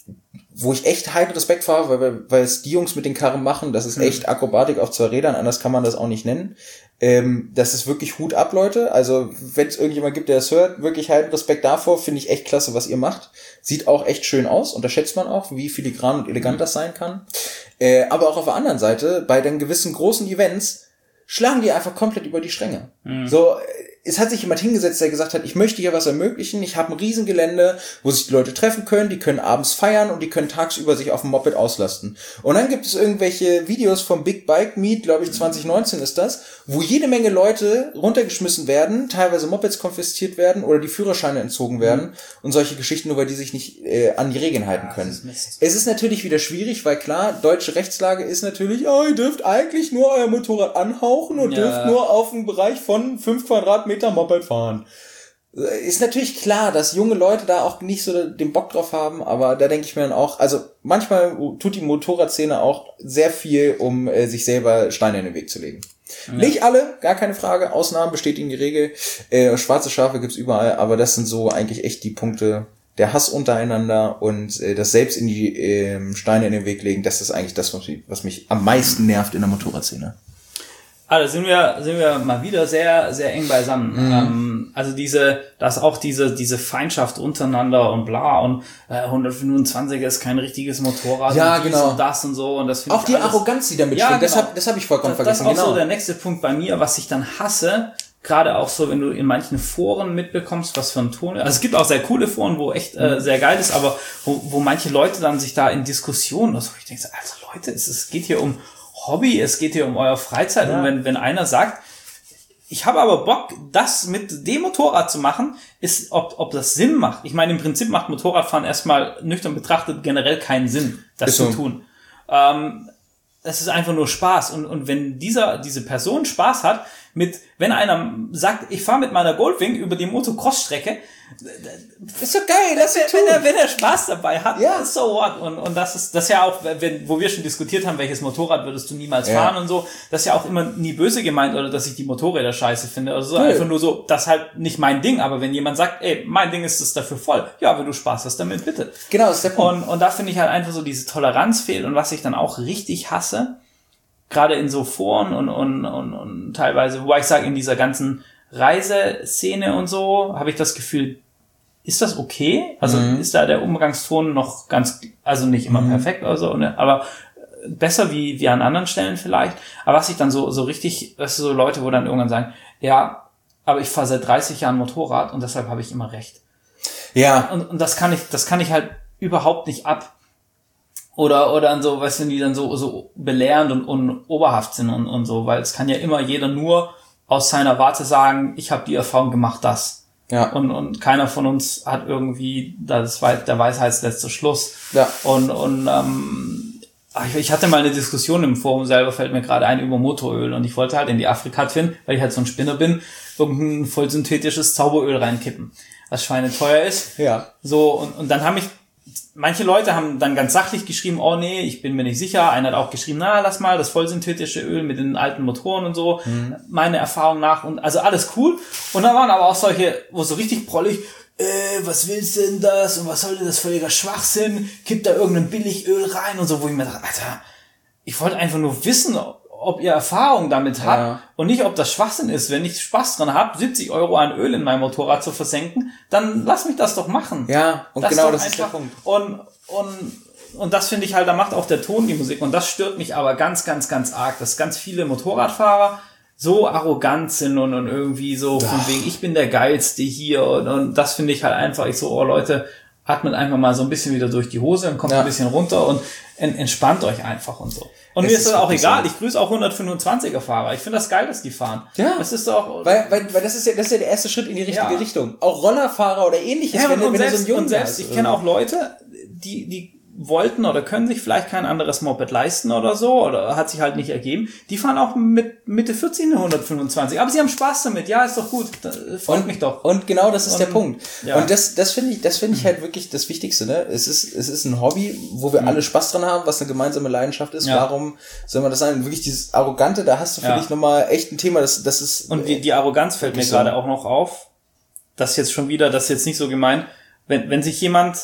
wo ich echt heiden Respekt fahre, weil, weil es die Jungs mit den Karren machen, das ist echt Akrobatik auf zwei Rädern, anders kann man das auch nicht nennen. Ähm, das ist wirklich Hut ab, Leute. Also wenn es irgendjemand gibt, der das hört, wirklich heiden Respekt davor, finde ich echt klasse, was ihr macht. Sieht auch echt schön aus, unterschätzt man auch, wie filigran und elegant mhm. das sein kann. Äh, aber auch auf der anderen Seite, bei den gewissen großen Events, schlagen die einfach komplett über die Stränge. Mhm. So, es hat sich jemand hingesetzt, der gesagt hat, ich möchte hier was ermöglichen, ich habe ein Riesengelände, wo sich die Leute treffen können, die können abends feiern und die können tagsüber sich auf dem Moped auslasten. Und dann gibt es irgendwelche Videos vom Big Bike Meet, glaube ich zwanzig neunzehn ist das, wo jede Menge Leute runtergeschmissen werden, teilweise Mopeds konfisziert werden oder die Führerscheine entzogen werden mhm. und solche Geschichten, nur weil die sich nicht äh, an die Regeln halten können. Ist es ist natürlich wieder schwierig, weil klar, deutsche Rechtslage ist natürlich, oh, ihr dürft eigentlich nur euer Motorrad anhauchen und ja. dürft nur auf einen Bereich von fünf Quadratmeter Moped fahren. Ist natürlich klar, dass junge Leute da auch nicht so den Bock drauf haben, aber da denke ich mir dann auch, also manchmal tut die Motorradszene auch sehr viel, um äh, sich selber Steine in den Weg zu legen. Ja. Nicht alle, gar keine Frage, Ausnahmen bestätigen die Regel, äh, schwarze Schafe gibt's überall, aber das sind so eigentlich echt die Punkte, der Hass untereinander und äh, das selbst in die äh, Steine in den Weg legen, das ist eigentlich das, was mich, was mich am meisten nervt in der Motorradszene. Also sind wir, sind wir mal wieder sehr, sehr eng beisammen. Mhm. Ähm, also diese, dass auch diese, diese Feindschaft untereinander und bla und äh, hundertfünfundzwanziger ist kein richtiges Motorrad. Ja, und dies genau. Und das und so und das finde auch ich die alles, Arroganz, die damit ja, schwingt, genau. das habe das hab ich vollkommen das, vergessen. Das ist auch genau. so der nächste Punkt bei mir, was ich dann hasse. Gerade auch so, wenn du in manchen Foren mitbekommst, was für ein Ton. Also es gibt auch sehr coole Foren, wo echt äh, sehr geil ist, aber wo, wo manche Leute dann sich da in Diskussionen, also ich denke, also Leute, es, es geht hier um Hobby, es geht hier um eure Freizeit. Ja. Und wenn, wenn einer sagt, ich habe aber Bock, das mit dem Motorrad zu machen, ist, ob, ob das Sinn macht. Ich meine, im Prinzip macht Motorradfahren erstmal nüchtern betrachtet generell keinen Sinn, das ist zu so. tun. Ähm, es ist einfach nur Spaß. Und, und wenn dieser, diese Person Spaß hat, mit, wenn einer sagt, ich fahre mit meiner Goldwing über die Motocross-Strecke, ist doch geil, das ist wenn, er, wenn er Spaß dabei hat, ja. so what. Und, und das ist, das ist ja auch, wenn, wo wir schon diskutiert haben, welches Motorrad würdest du niemals ja. fahren und so, das ist ja auch immer nie böse gemeint oder dass ich die Motorräder scheiße finde. Also so cool. Einfach nur so, das ist halt nicht mein Ding, aber wenn jemand sagt, ey, mein Ding ist es dafür voll, ja, wenn du Spaß hast damit, bitte. Genau, das ist der Punkt. Und, und da finde ich halt einfach so, diese Toleranz fehlt und was ich dann auch richtig hasse, gerade in so Foren und, und, und, und teilweise, wobei ich sage, in dieser ganzen Reiseszene und so, habe ich das Gefühl, ist das okay? Also mhm. ist da der Umgangston noch ganz, also nicht immer mhm. perfekt oder so, ne? Aber besser wie, wie an anderen Stellen vielleicht. Aber was ich dann so, so richtig, das sind so Leute, wo dann irgendwann sagen, ja, aber ich fahre seit dreißig Jahren Motorrad und deshalb habe ich immer recht. Ja. Und, und das kann ich, das kann ich halt überhaupt nicht ab. Oder, oder dann so, weißt du, die dann so, so belehrend und, und oberhaft sind und, und so, weil es kann ja immer jeder nur aus seiner Warte sagen, ich habe die Erfahrung gemacht, das. Ja. Und, und keiner von uns hat irgendwie, das war der Weisheitsletzte Schluss. Ja. Und, und, ähm, ich hatte mal eine Diskussion im Forum selber, fällt mir gerade ein, über Motoröl und ich wollte halt in die Afrika finden, weil ich halt so ein Spinner bin, irgendein voll synthetisches Zauberöl reinkippen, was schweineteuer ist. Ja. So, und, und dann haben mich manche Leute haben dann ganz sachlich geschrieben, oh nee, ich bin mir nicht sicher. Einer hat auch geschrieben, na, lass mal das vollsynthetische Öl mit den alten Motoren und so. Mhm. Meine Erfahrung nach und also alles cool. Und dann waren aber auch solche, wo so richtig prollig, äh, was willst du denn das? Und was soll denn das völliger Schwachsinn? Kipp da irgendein Billigöl rein und so, wo ich mir dachte, Alter, ich wollte einfach nur wissen, ob ihr Erfahrung damit habt ja. und nicht, ob das Schwachsinn ist. Wenn ich Spaß dran habe, siebzig Euro an Öl in mein Motorrad zu versenken, dann lass mich das doch machen. Ja, und das genau das einfach, ist der Punkt. Und, und, und das finde ich halt, da macht auch der Ton die Musik. Und das stört mich aber ganz, ganz, ganz arg, dass ganz viele Motorradfahrer so arrogant sind und, und irgendwie so von Ach. wegen, ich bin der Geilste hier. Und, und das finde ich halt einfach, ich so, oh Leute, atmet einfach mal so ein bisschen wieder durch die Hose und kommt ja. ein bisschen runter und en, entspannt euch einfach und so. Und es mir ist das auch egal. So. Ich grüße auch hundertfünfundzwanziger Fahrer. Ich finde das geil, dass die fahren. Ja. Das ist doch, weil, weil, weil das ist ja, das ist ja der erste Schritt in die richtige ja. Richtung. Auch Rollerfahrer oder ähnliches, ja, wenn, und, wenn selbst, du so ein Jungen und selbst, ich kenne auch Leute, die, die wollten oder können sich vielleicht kein anderes Moped leisten oder so, oder hat sich halt nicht ergeben. Die fahren auch mit Mitte vierzig eine hundertfünfundzwanzig. Aber sie haben Spaß damit. Ja, ist doch gut. Das freut und, mich doch. Und genau das ist und, der Punkt. Ja. Und das, das finde ich, das finde ich halt wirklich das Wichtigste, ne? Es ist, es ist ein Hobby, wo wir mhm. alle Spaß dran haben, was eine gemeinsame Leidenschaft ist. Ja. Warum soll man das sein? Wirklich dieses Arrogante, da hast du, finde ja. ich, nochmal echt ein Thema, das, das ist. Und die, die Arroganz fällt mir so. gerade auch noch auf. Das jetzt schon wieder, das ist jetzt nicht so gemeint. Wenn, wenn sich jemand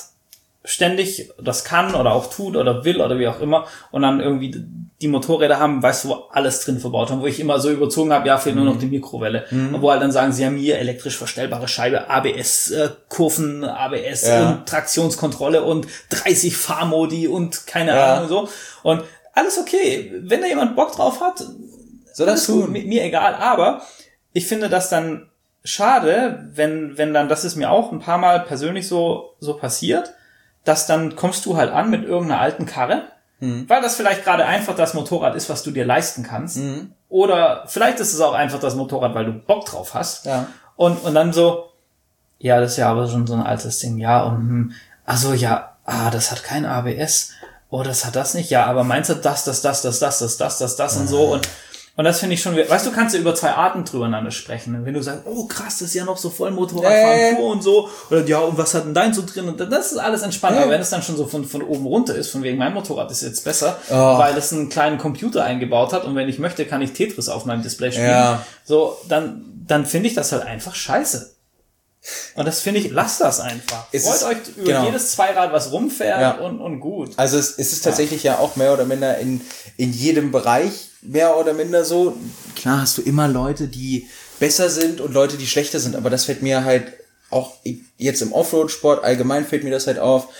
ständig das kann oder auch tut oder will oder wie auch immer und dann irgendwie die Motorräder haben, weißt du, wo alles drin verbaut haben, wo ich immer so überzogen habe, ja, fehlt mhm. nur noch die Mikrowelle. Mhm. Und wo halt dann sagen, sie haben hier elektrisch verstellbare Scheibe, A B S-Kurven, A B S ja. und Traktionskontrolle und dreißig Fahrmodi und keine ja. Ahnung und so. Und alles okay. Wenn da jemand Bock drauf hat, soll das tun. Mir, mir egal. Aber ich finde das dann schade, wenn, wenn dann, das ist mir auch ein paar Mal persönlich so, so passiert, dass dann kommst du halt an mit irgendeiner alten Karre, mhm. weil das vielleicht gerade einfach das Motorrad ist, was du dir leisten kannst. Mhm. Oder vielleicht ist es auch einfach das Motorrad, weil du Bock drauf hast. Ja. Und, und dann so, ja, das ist ja aber schon so ein altes Ding, ja, und, hm, also ja, ah, das hat kein A B S, oh, das hat das nicht, ja, aber meinst du das, das, das, das, das, das, das, das, das und so und Und das finde ich schon, weißt du, kannst du über zwei Arten drüber sprechen. Und wenn du sagst, oh krass, das ist ja noch so voll Motorradfahren äh. vor und so. Oder ja, und was hat denn dein so drin? Und das ist alles entspannt. Äh. Aber wenn es dann schon so von, von oben runter ist, von wegen mein Motorrad ist jetzt besser, oh. weil es einen kleinen Computer eingebaut hat und wenn ich möchte, kann ich Tetris auf meinem Display spielen. Ja. So, dann, dann finde ich das halt einfach scheiße. Und das finde ich, lasst das einfach. Es Freut ist, euch über genau. jedes Zweirad, was rumfährt ja. und, und gut. Also es, es ist tatsächlich ja. ja auch mehr oder minder in, in jedem Bereich mehr oder minder so. Klar hast du immer Leute, die besser sind und Leute, die schlechter sind, aber das fällt mir halt auch jetzt im Offroad-Sport allgemein fällt mir das halt auf.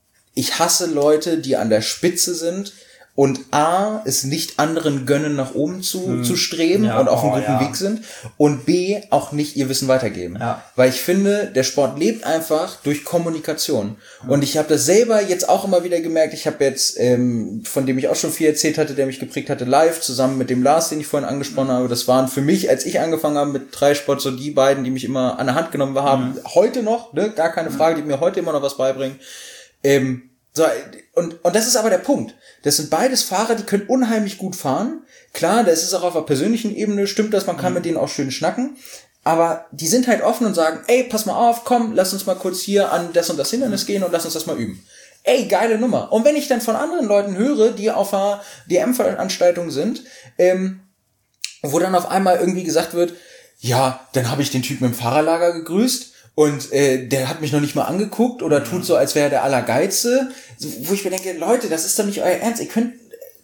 Ich hasse Leute, die an der Spitze sind und A, es nicht anderen gönnen, nach oben zu, hm. zu streben ja, und auf einem oh, guten ja. Weg sind und B, auch nicht ihr Wissen weitergeben. Ja. Weil ich finde, der Sport lebt einfach durch Kommunikation. Hm. Und ich habe das selber jetzt auch immer wieder gemerkt. Ich habe jetzt, ähm, von dem ich auch schon viel erzählt hatte, der mich geprägt hatte, live, zusammen mit dem Lars, den ich vorhin angesprochen hm. habe. Das waren für mich, als ich angefangen habe mit Dreisport, so die beiden, die mich immer an der Hand genommen haben. Hm. Heute noch, ne, gar keine Frage, die mir heute immer noch was beibringen. Ähm, So, und, und das ist aber der Punkt. Das sind beides Fahrer, die können unheimlich gut fahren. Klar, das ist auch auf einer persönlichen Ebene, stimmt das, man kann mhm. mit denen auch schön schnacken. Aber die sind halt offen und sagen, ey, pass mal auf, komm, lass uns mal kurz hier an das und das Hindernis gehen und lass uns das mal üben. Ey, geile Nummer. Und wenn ich dann von anderen Leuten höre, die auf einer D M-Veranstaltung sind, ähm, wo dann auf einmal irgendwie gesagt wird, ja, dann habe ich den Typen im Fahrerlager gegrüßt, und äh, der hat mich noch nicht mal angeguckt oder tut so, als wäre er der Allergeilste. Wo ich mir denke, Leute, das ist doch nicht euer Ernst. Ihr könnt,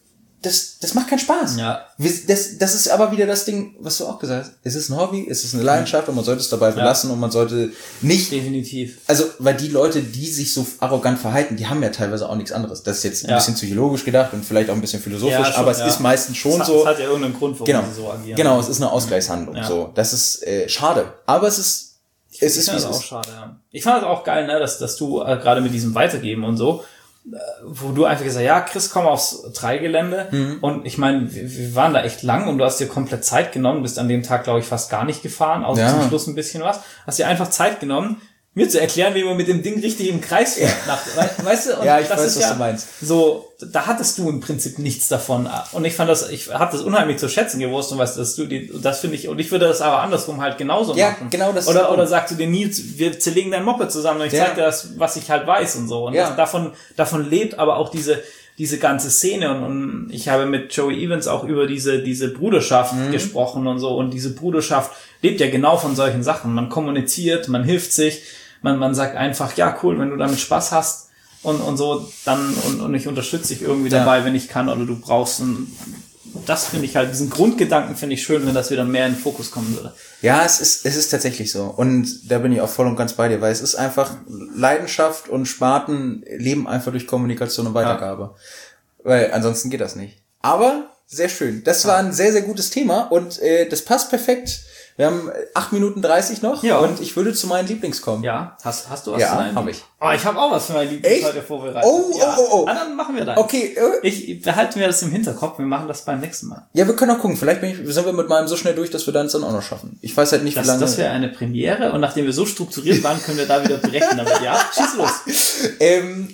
das das macht keinen Spaß. Ja. Das, das ist aber wieder das Ding, was du auch gesagt hast. Es ist ein Hobby, es ist eine Leidenschaft und man sollte es dabei belassen ja. und man sollte nicht... Definitiv. Also, weil die Leute, die sich so arrogant verhalten, die haben ja teilweise auch nichts anderes. Das ist jetzt ein ja. bisschen psychologisch gedacht und vielleicht auch ein bisschen philosophisch, ja, schon, aber es ja. ist meistens schon es so... Es hat ja irgendeinen Grund, warum genau, sie so agieren. Genau, es ist eine Ausgleichshandlung. Ja. So, das ist äh, schade. Aber es ist... Es ist, wie es auch ist. Schade, ja. Ich fand es auch geil, ne, dass, dass du äh, gerade mit diesem Weitergeben und so, äh, wo du einfach gesagt hast, ja, Chris, komm aufs Trailgelände. Mhm. Und ich meine, wir, wir waren da echt lang und du hast dir komplett Zeit genommen, bist an dem Tag, glaube ich, fast gar nicht gefahren, außer ja. zum Schluss ein bisschen was. Hast dir einfach Zeit genommen, mir zu erklären, wie man mit dem Ding richtig im Kreis fährt. Nach, weißt du? Und ja, ich das weiß, ist was ja du meinst. So, da hattest du im Prinzip nichts davon. Und ich fand das, ich habe das unheimlich zu schätzen gewusst und weißt, dass du die, das finde ich, und ich würde das aber andersrum halt genauso ja, machen. Genau das. Oder, oder sagst du dir, Nils, wir zerlegen dein Moped zusammen und ich ja. zeig dir das, was ich halt weiß und so. Und ja. das, davon, davon lebt aber auch diese, diese ganze Szene und, und ich habe mit Joey Evans auch über diese, diese Bruderschaft mhm. gesprochen und so und diese Bruderschaft lebt ja genau von solchen Sachen. Man kommuniziert, man hilft sich, Man, man sagt einfach, ja, cool, wenn du damit Spaß hast und, und so, dann, und, und ich unterstütze dich irgendwie ja. dabei, wenn ich kann oder du brauchst. Und das finde ich halt, diesen Grundgedanken finde ich schön, wenn das wieder mehr in den Fokus kommen würde. Ja, es ist, es ist tatsächlich so. Und da bin ich auch voll und ganz bei dir, weil es ist einfach Leidenschaft und Sparten leben einfach durch Kommunikation und Weitergabe. Ja. Weil ansonsten geht das nicht. Aber sehr schön. Das war ein sehr, sehr gutes Thema und äh, das passt perfekt. Wir haben acht Minuten dreißig noch ja. und ich würde zu meinen Lieblings kommen. Ja, hast hast du was ja, zu meinen? Ja, habe ich. Oh, ich habe auch was für meine Lieblings Echt? heute vorbereitet. Oh, ja. oh, oh, oh. Ah, dann machen wir das. Okay. Ich behalte mir das im Hinterkopf, wir machen das beim nächsten Mal. Ja, wir können auch gucken. Vielleicht bin ich, sind wir mit meinem so schnell durch, dass wir dann es dann auch noch schaffen. Ich weiß halt nicht, das, wie lange... Das wäre eine Premiere und nachdem wir so strukturiert waren, können wir da wieder brechen. Aber ja, schieß los. ähm,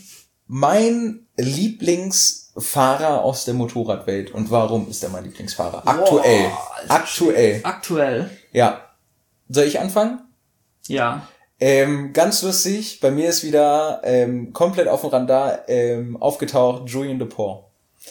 mein Lieblingsfahrer aus der Motorradwelt. Und warum ist er mein Lieblingsfahrer? Aktuell. Boah, Aktuell. Aktuell. Ja. Soll ich anfangen? Ja. Ähm, ganz lustig, bei mir ist wieder ähm, komplett auf dem Radar ähm, aufgetaucht Julien Dupont.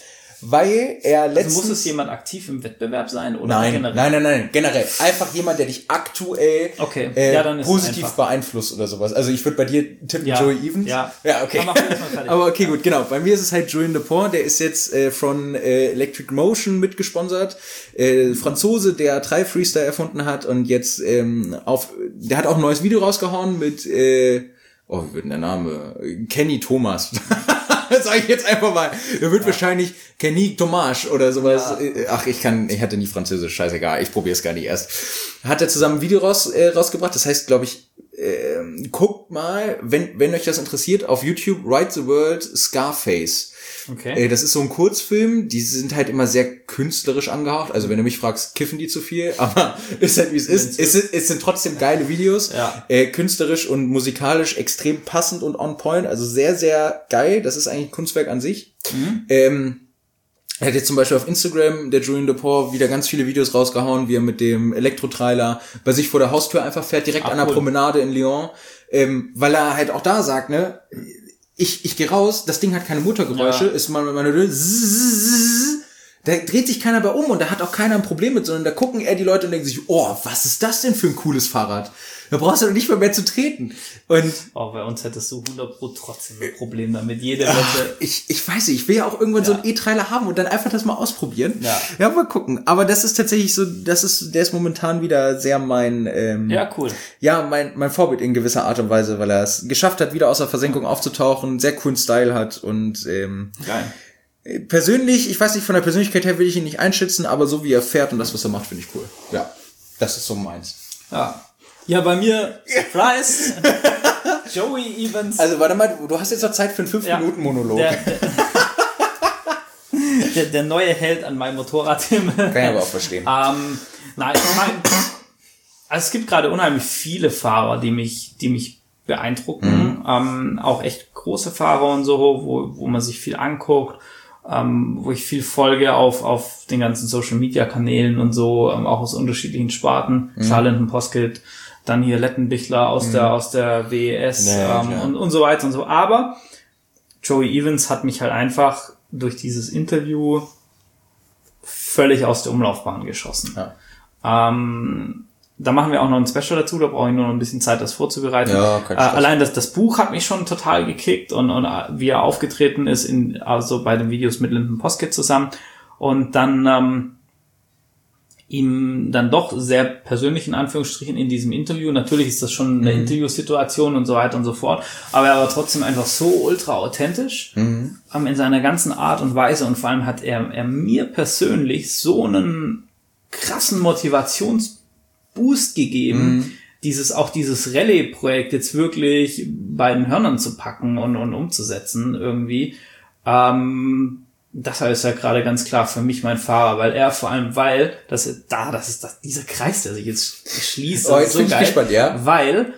Weil er letztens... Also muss es jemand aktiv im Wettbewerb sein? Oder nein, generell? nein, nein, nein, generell. Einfach jemand, der dich aktuell okay. äh, ja, dann ist positiv beeinflusst oder sowas. Also ich würde bei dir tippen ja. Joey Evans. Ja, ja okay. Aber okay, ja. gut, genau. Bei mir ist es halt Julien Dupont, der ist jetzt äh, von äh, Electric Motion mitgesponsert. Äh, Franzose, der drei Freestyle erfunden hat und jetzt ähm, auf... Der hat auch ein neues Video rausgehauen mit... Äh, oh, wie wird denn der Name? Kenny Thomas. Das sage ich jetzt einfach mal. Der wird ja. wahrscheinlich Kenny Thomas oder sowas. Ja. Ach, ich kann, ich hatte nie Französisch, scheißegal. Ich probiere es gar nicht erst. Hat er zusammen ein Video raus, äh, rausgebracht. Das heißt, glaube ich, äh, guckt mal, wenn, wenn euch das interessiert, auf YouTube, Ride the World, Scarface. Okay. Äh, das ist so ein Kurzfilm, die sind halt immer sehr künstlerisch angehaucht. Also wenn du mich fragst, kiffen die zu viel, aber ist halt wie es ist. Es sind, es sind trotzdem geile Videos, ja. äh, künstlerisch und musikalisch extrem passend und on point, also sehr, sehr geil. Das ist eigentlich ein Kunstwerk an sich. Mhm. Ähm, er hat jetzt zum Beispiel auf Instagram, der Julien Dupont, wieder ganz viele Videos rausgehauen, wie er mit dem Elektrotrailer bei sich vor der Haustür einfach fährt, direkt Ach, an der cool. Promenade in Lyon, ähm, weil er halt auch da sagt, ne, ich ich gehe raus, das Ding hat keine Motorgeräusche, ja. ist meine, meine Da dreht sich keiner bei um und da hat auch keiner ein Problem mit, sondern da gucken eher die Leute und denken sich, oh, was ist das denn für ein cooles Fahrrad? Da brauchst du doch nicht mehr mehr zu treten. Und oh, bei uns hättest du hundert Prozent trotzdem ein Problem damit. Jede Wette. Ich, ich weiß nicht, ich will ja auch irgendwann ja. so einen E-Trailer haben und dann einfach das mal ausprobieren. Ja. Ja, mal gucken. Aber das ist tatsächlich so, das ist, der ist momentan wieder sehr mein, ähm, ja, cool. Ja, mein, mein Vorbild in gewisser Art und Weise, weil er es geschafft hat, wieder aus der Versenkung aufzutauchen, sehr coolen Style hat und, ähm, geil. Persönlich, ich weiß nicht, von der Persönlichkeit her will ich ihn nicht einschätzen, aber so wie er fährt und das, was er macht, finde ich cool. Ja, das ist so meins. Ja. Ja, bei mir, Surprise, Joey Evans. Also warte mal, du hast jetzt noch Zeit für einen fünf Minuten Monolog. Der, der, der, der neue Held an meinem Motorradhimmel. Kann ich aber auch verstehen. Ähm, nein, ich meine, also es gibt gerade unheimlich viele Fahrer, die mich, die mich beeindrucken. Mhm. Ähm, auch echt große Fahrer und so, wo, wo man sich viel anguckt. Ähm, wo ich viel folge auf auf den ganzen Social Media Kanälen und so, ähm, auch aus unterschiedlichen Sparten. Mhm. Charlton Poskett, dann hier Lettenbichler aus mhm. der aus der W E S nee, ähm, und und so weiter und so. Aber Joey Evans hat mich halt einfach durch dieses Interview völlig aus der Umlaufbahn geschossen. Ja. Ähm, da machen wir auch noch ein Special dazu, da brauche ich nur noch ein bisschen Zeit, das vorzubereiten. Ja, äh, allein das, das Buch hat mich schon total gekickt und, und wie er aufgetreten ist, in, also bei den Videos mit Lyndon Poskett zusammen und dann ähm, ihm dann doch sehr persönlich in Anführungsstrichen in diesem Interview, natürlich ist das schon eine mhm. Interviewsituation und so weiter und so fort, aber er war trotzdem einfach so ultra authentisch mhm. ähm, in seiner ganzen Art und Weise und vor allem hat er, er mir persönlich so einen krassen Motivations Boost gegeben, mhm. dieses auch dieses Rallye-Projekt jetzt wirklich bei den Hörnern zu packen und, und umzusetzen irgendwie. Ähm, das ist ja gerade ganz klar für mich mein Fahrer, weil er vor allem, weil das da, das ist das, dieser Kreis, der sich jetzt schließt, oh, jetzt so bin geil, ich gespannt, ja. Weil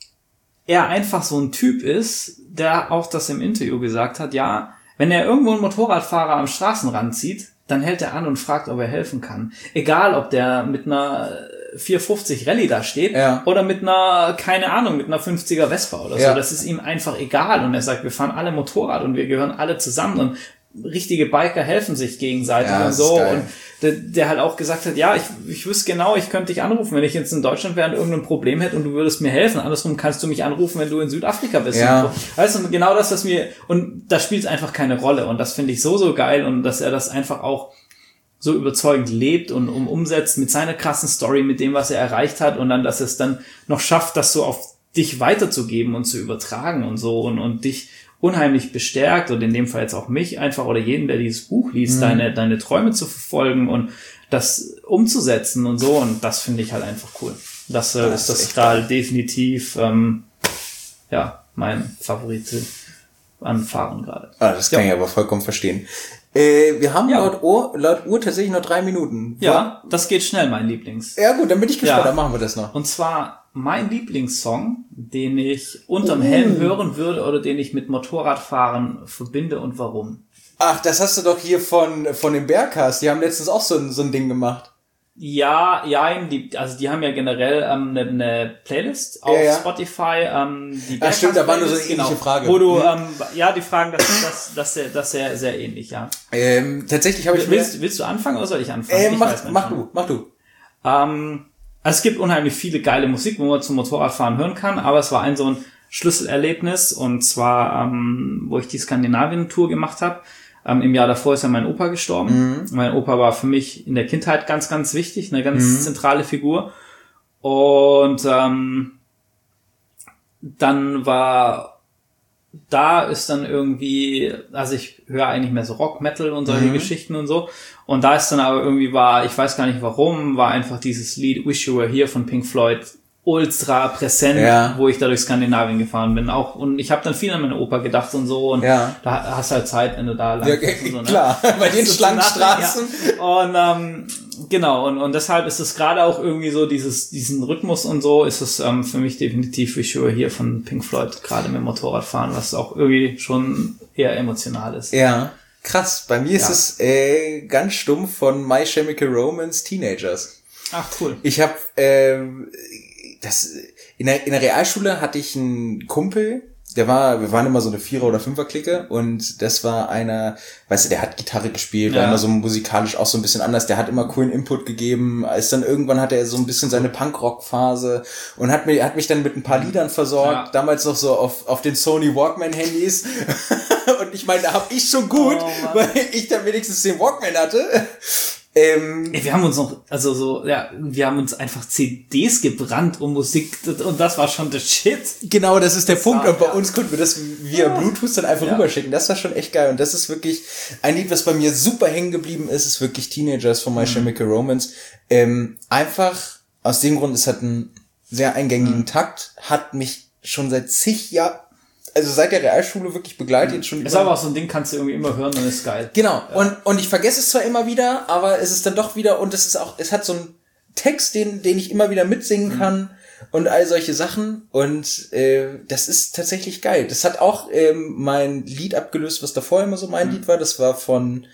er einfach so ein Typ ist, der auch das im Interview gesagt hat, ja, wenn er irgendwo einen Motorradfahrer am Straßenrand sieht, dann hält er an und fragt, ob er helfen kann. Egal, ob der mit einer vierhundertfünfzig Rallye da steht ja. oder mit einer, keine Ahnung, mit einer fünfziger Vespa oder so. Ja. Das ist ihm einfach egal. Und er sagt, wir fahren alle Motorrad und wir gehören alle zusammen und richtige Biker helfen sich gegenseitig ja, und so. Und der, der halt auch gesagt hat, ja, ich, ich wüsste genau, ich könnte dich anrufen, wenn ich jetzt in Deutschland wäre und irgendein Problem hätte und du würdest mir helfen. Andersrum kannst du mich anrufen, wenn du in Südafrika bist. Ja. Weißt du, genau das, was mir, und da spielt es einfach keine Rolle. Und das finde ich so, so geil und dass er das einfach auch so überzeugend lebt und um, umsetzt mit seiner krassen Story, mit dem, was er erreicht hat und dann, dass er es dann noch schafft, das so auf dich weiterzugeben und zu übertragen und so und, und dich unheimlich bestärkt und in dem Fall jetzt auch mich einfach oder jeden, der dieses Buch liest, mhm. deine, deine Träume zu verfolgen und das umzusetzen und so und das finde ich halt einfach cool. Das, äh, das ist das gerade definitiv, ähm, ja, mein Favorit an Fahren gerade. Ah, das kann ja. ich aber vollkommen verstehen. Äh, wir haben ja. laut, Uhr, laut Uhr tatsächlich noch drei Minuten. Ja, Wo? das geht schnell, mein Lieblings. Ja gut, dann bin ich gespannt, ja. dann machen wir das noch. Und zwar mein Lieblingssong, den ich unterm uh. Helm hören würde oder den ich mit Motorradfahren verbinde und warum. Ach, das hast du doch hier von von dem Bergcast. Die haben letztens auch so ein, so ein Ding gemacht. Ja, ja, die, also die haben ja generell ähm, eine, eine Playlist auf ja, ja. Spotify. Ähm, die Ach stimmt, da war nur so eine ähnliche genau, Frage. Wo du, ähm, ja, die Fragen, das das, das, sehr, das sehr, sehr ähnlich, ja. Ähm, tatsächlich habe ich willst, willst du anfangen oder soll ich anfangen? Äh, ich mach, mach du, mach du. Ähm, also es gibt unheimlich viele geile Musik, wo man zum Motorradfahren hören kann, aber es war ein so ein Schlüsselerlebnis und zwar, ähm, wo ich die Skandinavien-Tour gemacht habe. Ähm, Im Jahr davor ist ja mein Opa gestorben. Mhm. Mein Opa war für mich in der Kindheit ganz, ganz wichtig, eine ganz mhm. zentrale Figur. Und ähm, dann war, da ist dann irgendwie, also ich höre eigentlich mehr so Rock, Metal und solche mhm. Geschichten und so. Und da ist dann aber irgendwie war, ich weiß gar nicht warum, war einfach dieses Lied Wish You Were Here von Pink Floyd ultra präsent, ja. wo ich da durch Skandinavien gefahren bin. Auch und ich habe dann viel an meine Opa gedacht und so. Und ja. da hast du halt Zeit, wenn du da lang ja, bist und so, ne? Klar, bei den Schlangenstraßen. Ja. Und ähm, genau, und, und deshalb ist es gerade auch irgendwie so, dieses diesen Rhythmus und so, ist es ähm, für mich definitiv Wish You Were Here von Pink Floyd, gerade mit dem Motorradfahren, was auch irgendwie schon eher emotional ist. Ja, krass. Bei mir ist ja. es äh, ganz stumpf von My Chemical Romance Teenagers. Ach, cool. Ich habe ähm, das in der, in der Realschule hatte ich einen Kumpel, der war, wir waren immer so eine Vierer- oder Fünfer-Clique und das war einer, weißt du, der hat Gitarre gespielt, ja. war immer so musikalisch auch so ein bisschen anders, der hat immer coolen Input gegeben, als dann irgendwann hatte er so ein bisschen seine Punkrock-Phase und hat mir, hat mich dann mit ein paar Liedern versorgt, ja. damals noch so auf, auf den Sony Walkman-Handys und ich meine, da hab ich schon gut, oh, weil ich dann wenigstens den Walkman hatte. Ähm, wir haben uns noch, also so, ja, wir haben uns einfach C Ds gebrannt um Musik und das war schon der Shit. Genau, das ist der das Punkt. War, und bei ja. uns konnten wir das via ja. Bluetooth dann einfach ja. rüberschicken. Das war schon echt geil. Und das ist wirklich ein Lied, was bei mir super hängen geblieben ist, ist wirklich Teenagers von My mhm. Chemical Romance. Ähm, einfach aus dem Grund, es hat einen sehr eingängigen mhm. Takt, hat mich schon seit zig Jahren, also seit der Realschule wirklich begleitet. Mhm. Schon ist aber auch so ein Ding, kannst du irgendwie immer hören und ist geil. Genau. Ja. Und, und ich vergesse es zwar immer wieder, aber es ist dann doch wieder, und es ist auch, es hat so einen Text, den, den ich immer wieder mitsingen mhm. kann und all solche Sachen. Und äh, das ist tatsächlich geil. Das hat auch ähm, mein Lied abgelöst, was davor immer so mein mhm. Lied war. Das war von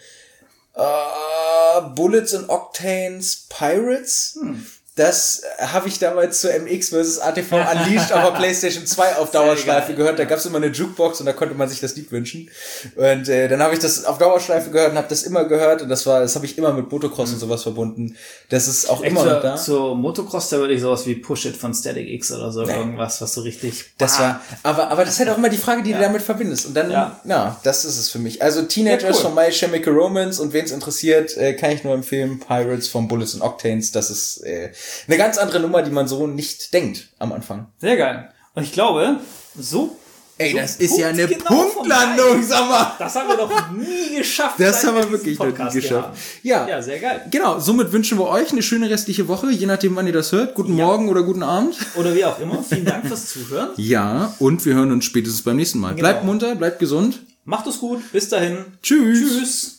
äh, Bullets and Octanes Pirates. Mhm. Das habe ich damals zu M X versus A T V Unleashed auf der PlayStation zwei auf Dauerschleife gehört. Da gab's immer eine Jukebox und da konnte man sich das Lied wünschen. Und äh, dann habe ich das auf Dauerschleife gehört und habe das immer gehört. Und das war, das habe ich immer mit Motocross mhm. und sowas verbunden. Das ist auch Echt immer noch da. Zu Motocross, da würde ich sowas wie Push It von Static X oder so, nee. irgendwas, was so richtig... Das war, aber aber das ist halt auch immer die Frage, die ja. du damit verbindest. Und dann, ja. ja, das ist es für mich. Also Teenagers ja, cool. von My Chemical Romance und wen es interessiert, äh, kann ich nur empfehlen. Pirates von Bullets and Octanes. Das ist... Äh, eine ganz andere Nummer, die man so nicht denkt am Anfang. Sehr geil. Und ich glaube, so... Ey, so das ist ja eine genau Punktlandung, sag mal. Das haben wir doch nie geschafft. Das haben wir wirklich noch nie geschafft. Ja. ja, sehr geil. Genau, somit wünschen wir euch eine schöne restliche Woche, je nachdem, wann ihr das hört. Guten ja. Morgen oder guten Abend. Oder wie auch immer. Vielen Dank fürs Zuhören. Ja, und wir hören uns spätestens beim nächsten Mal. Genau. Bleibt munter, bleibt gesund. Macht es gut. Bis dahin. Tschüss. Tschüss.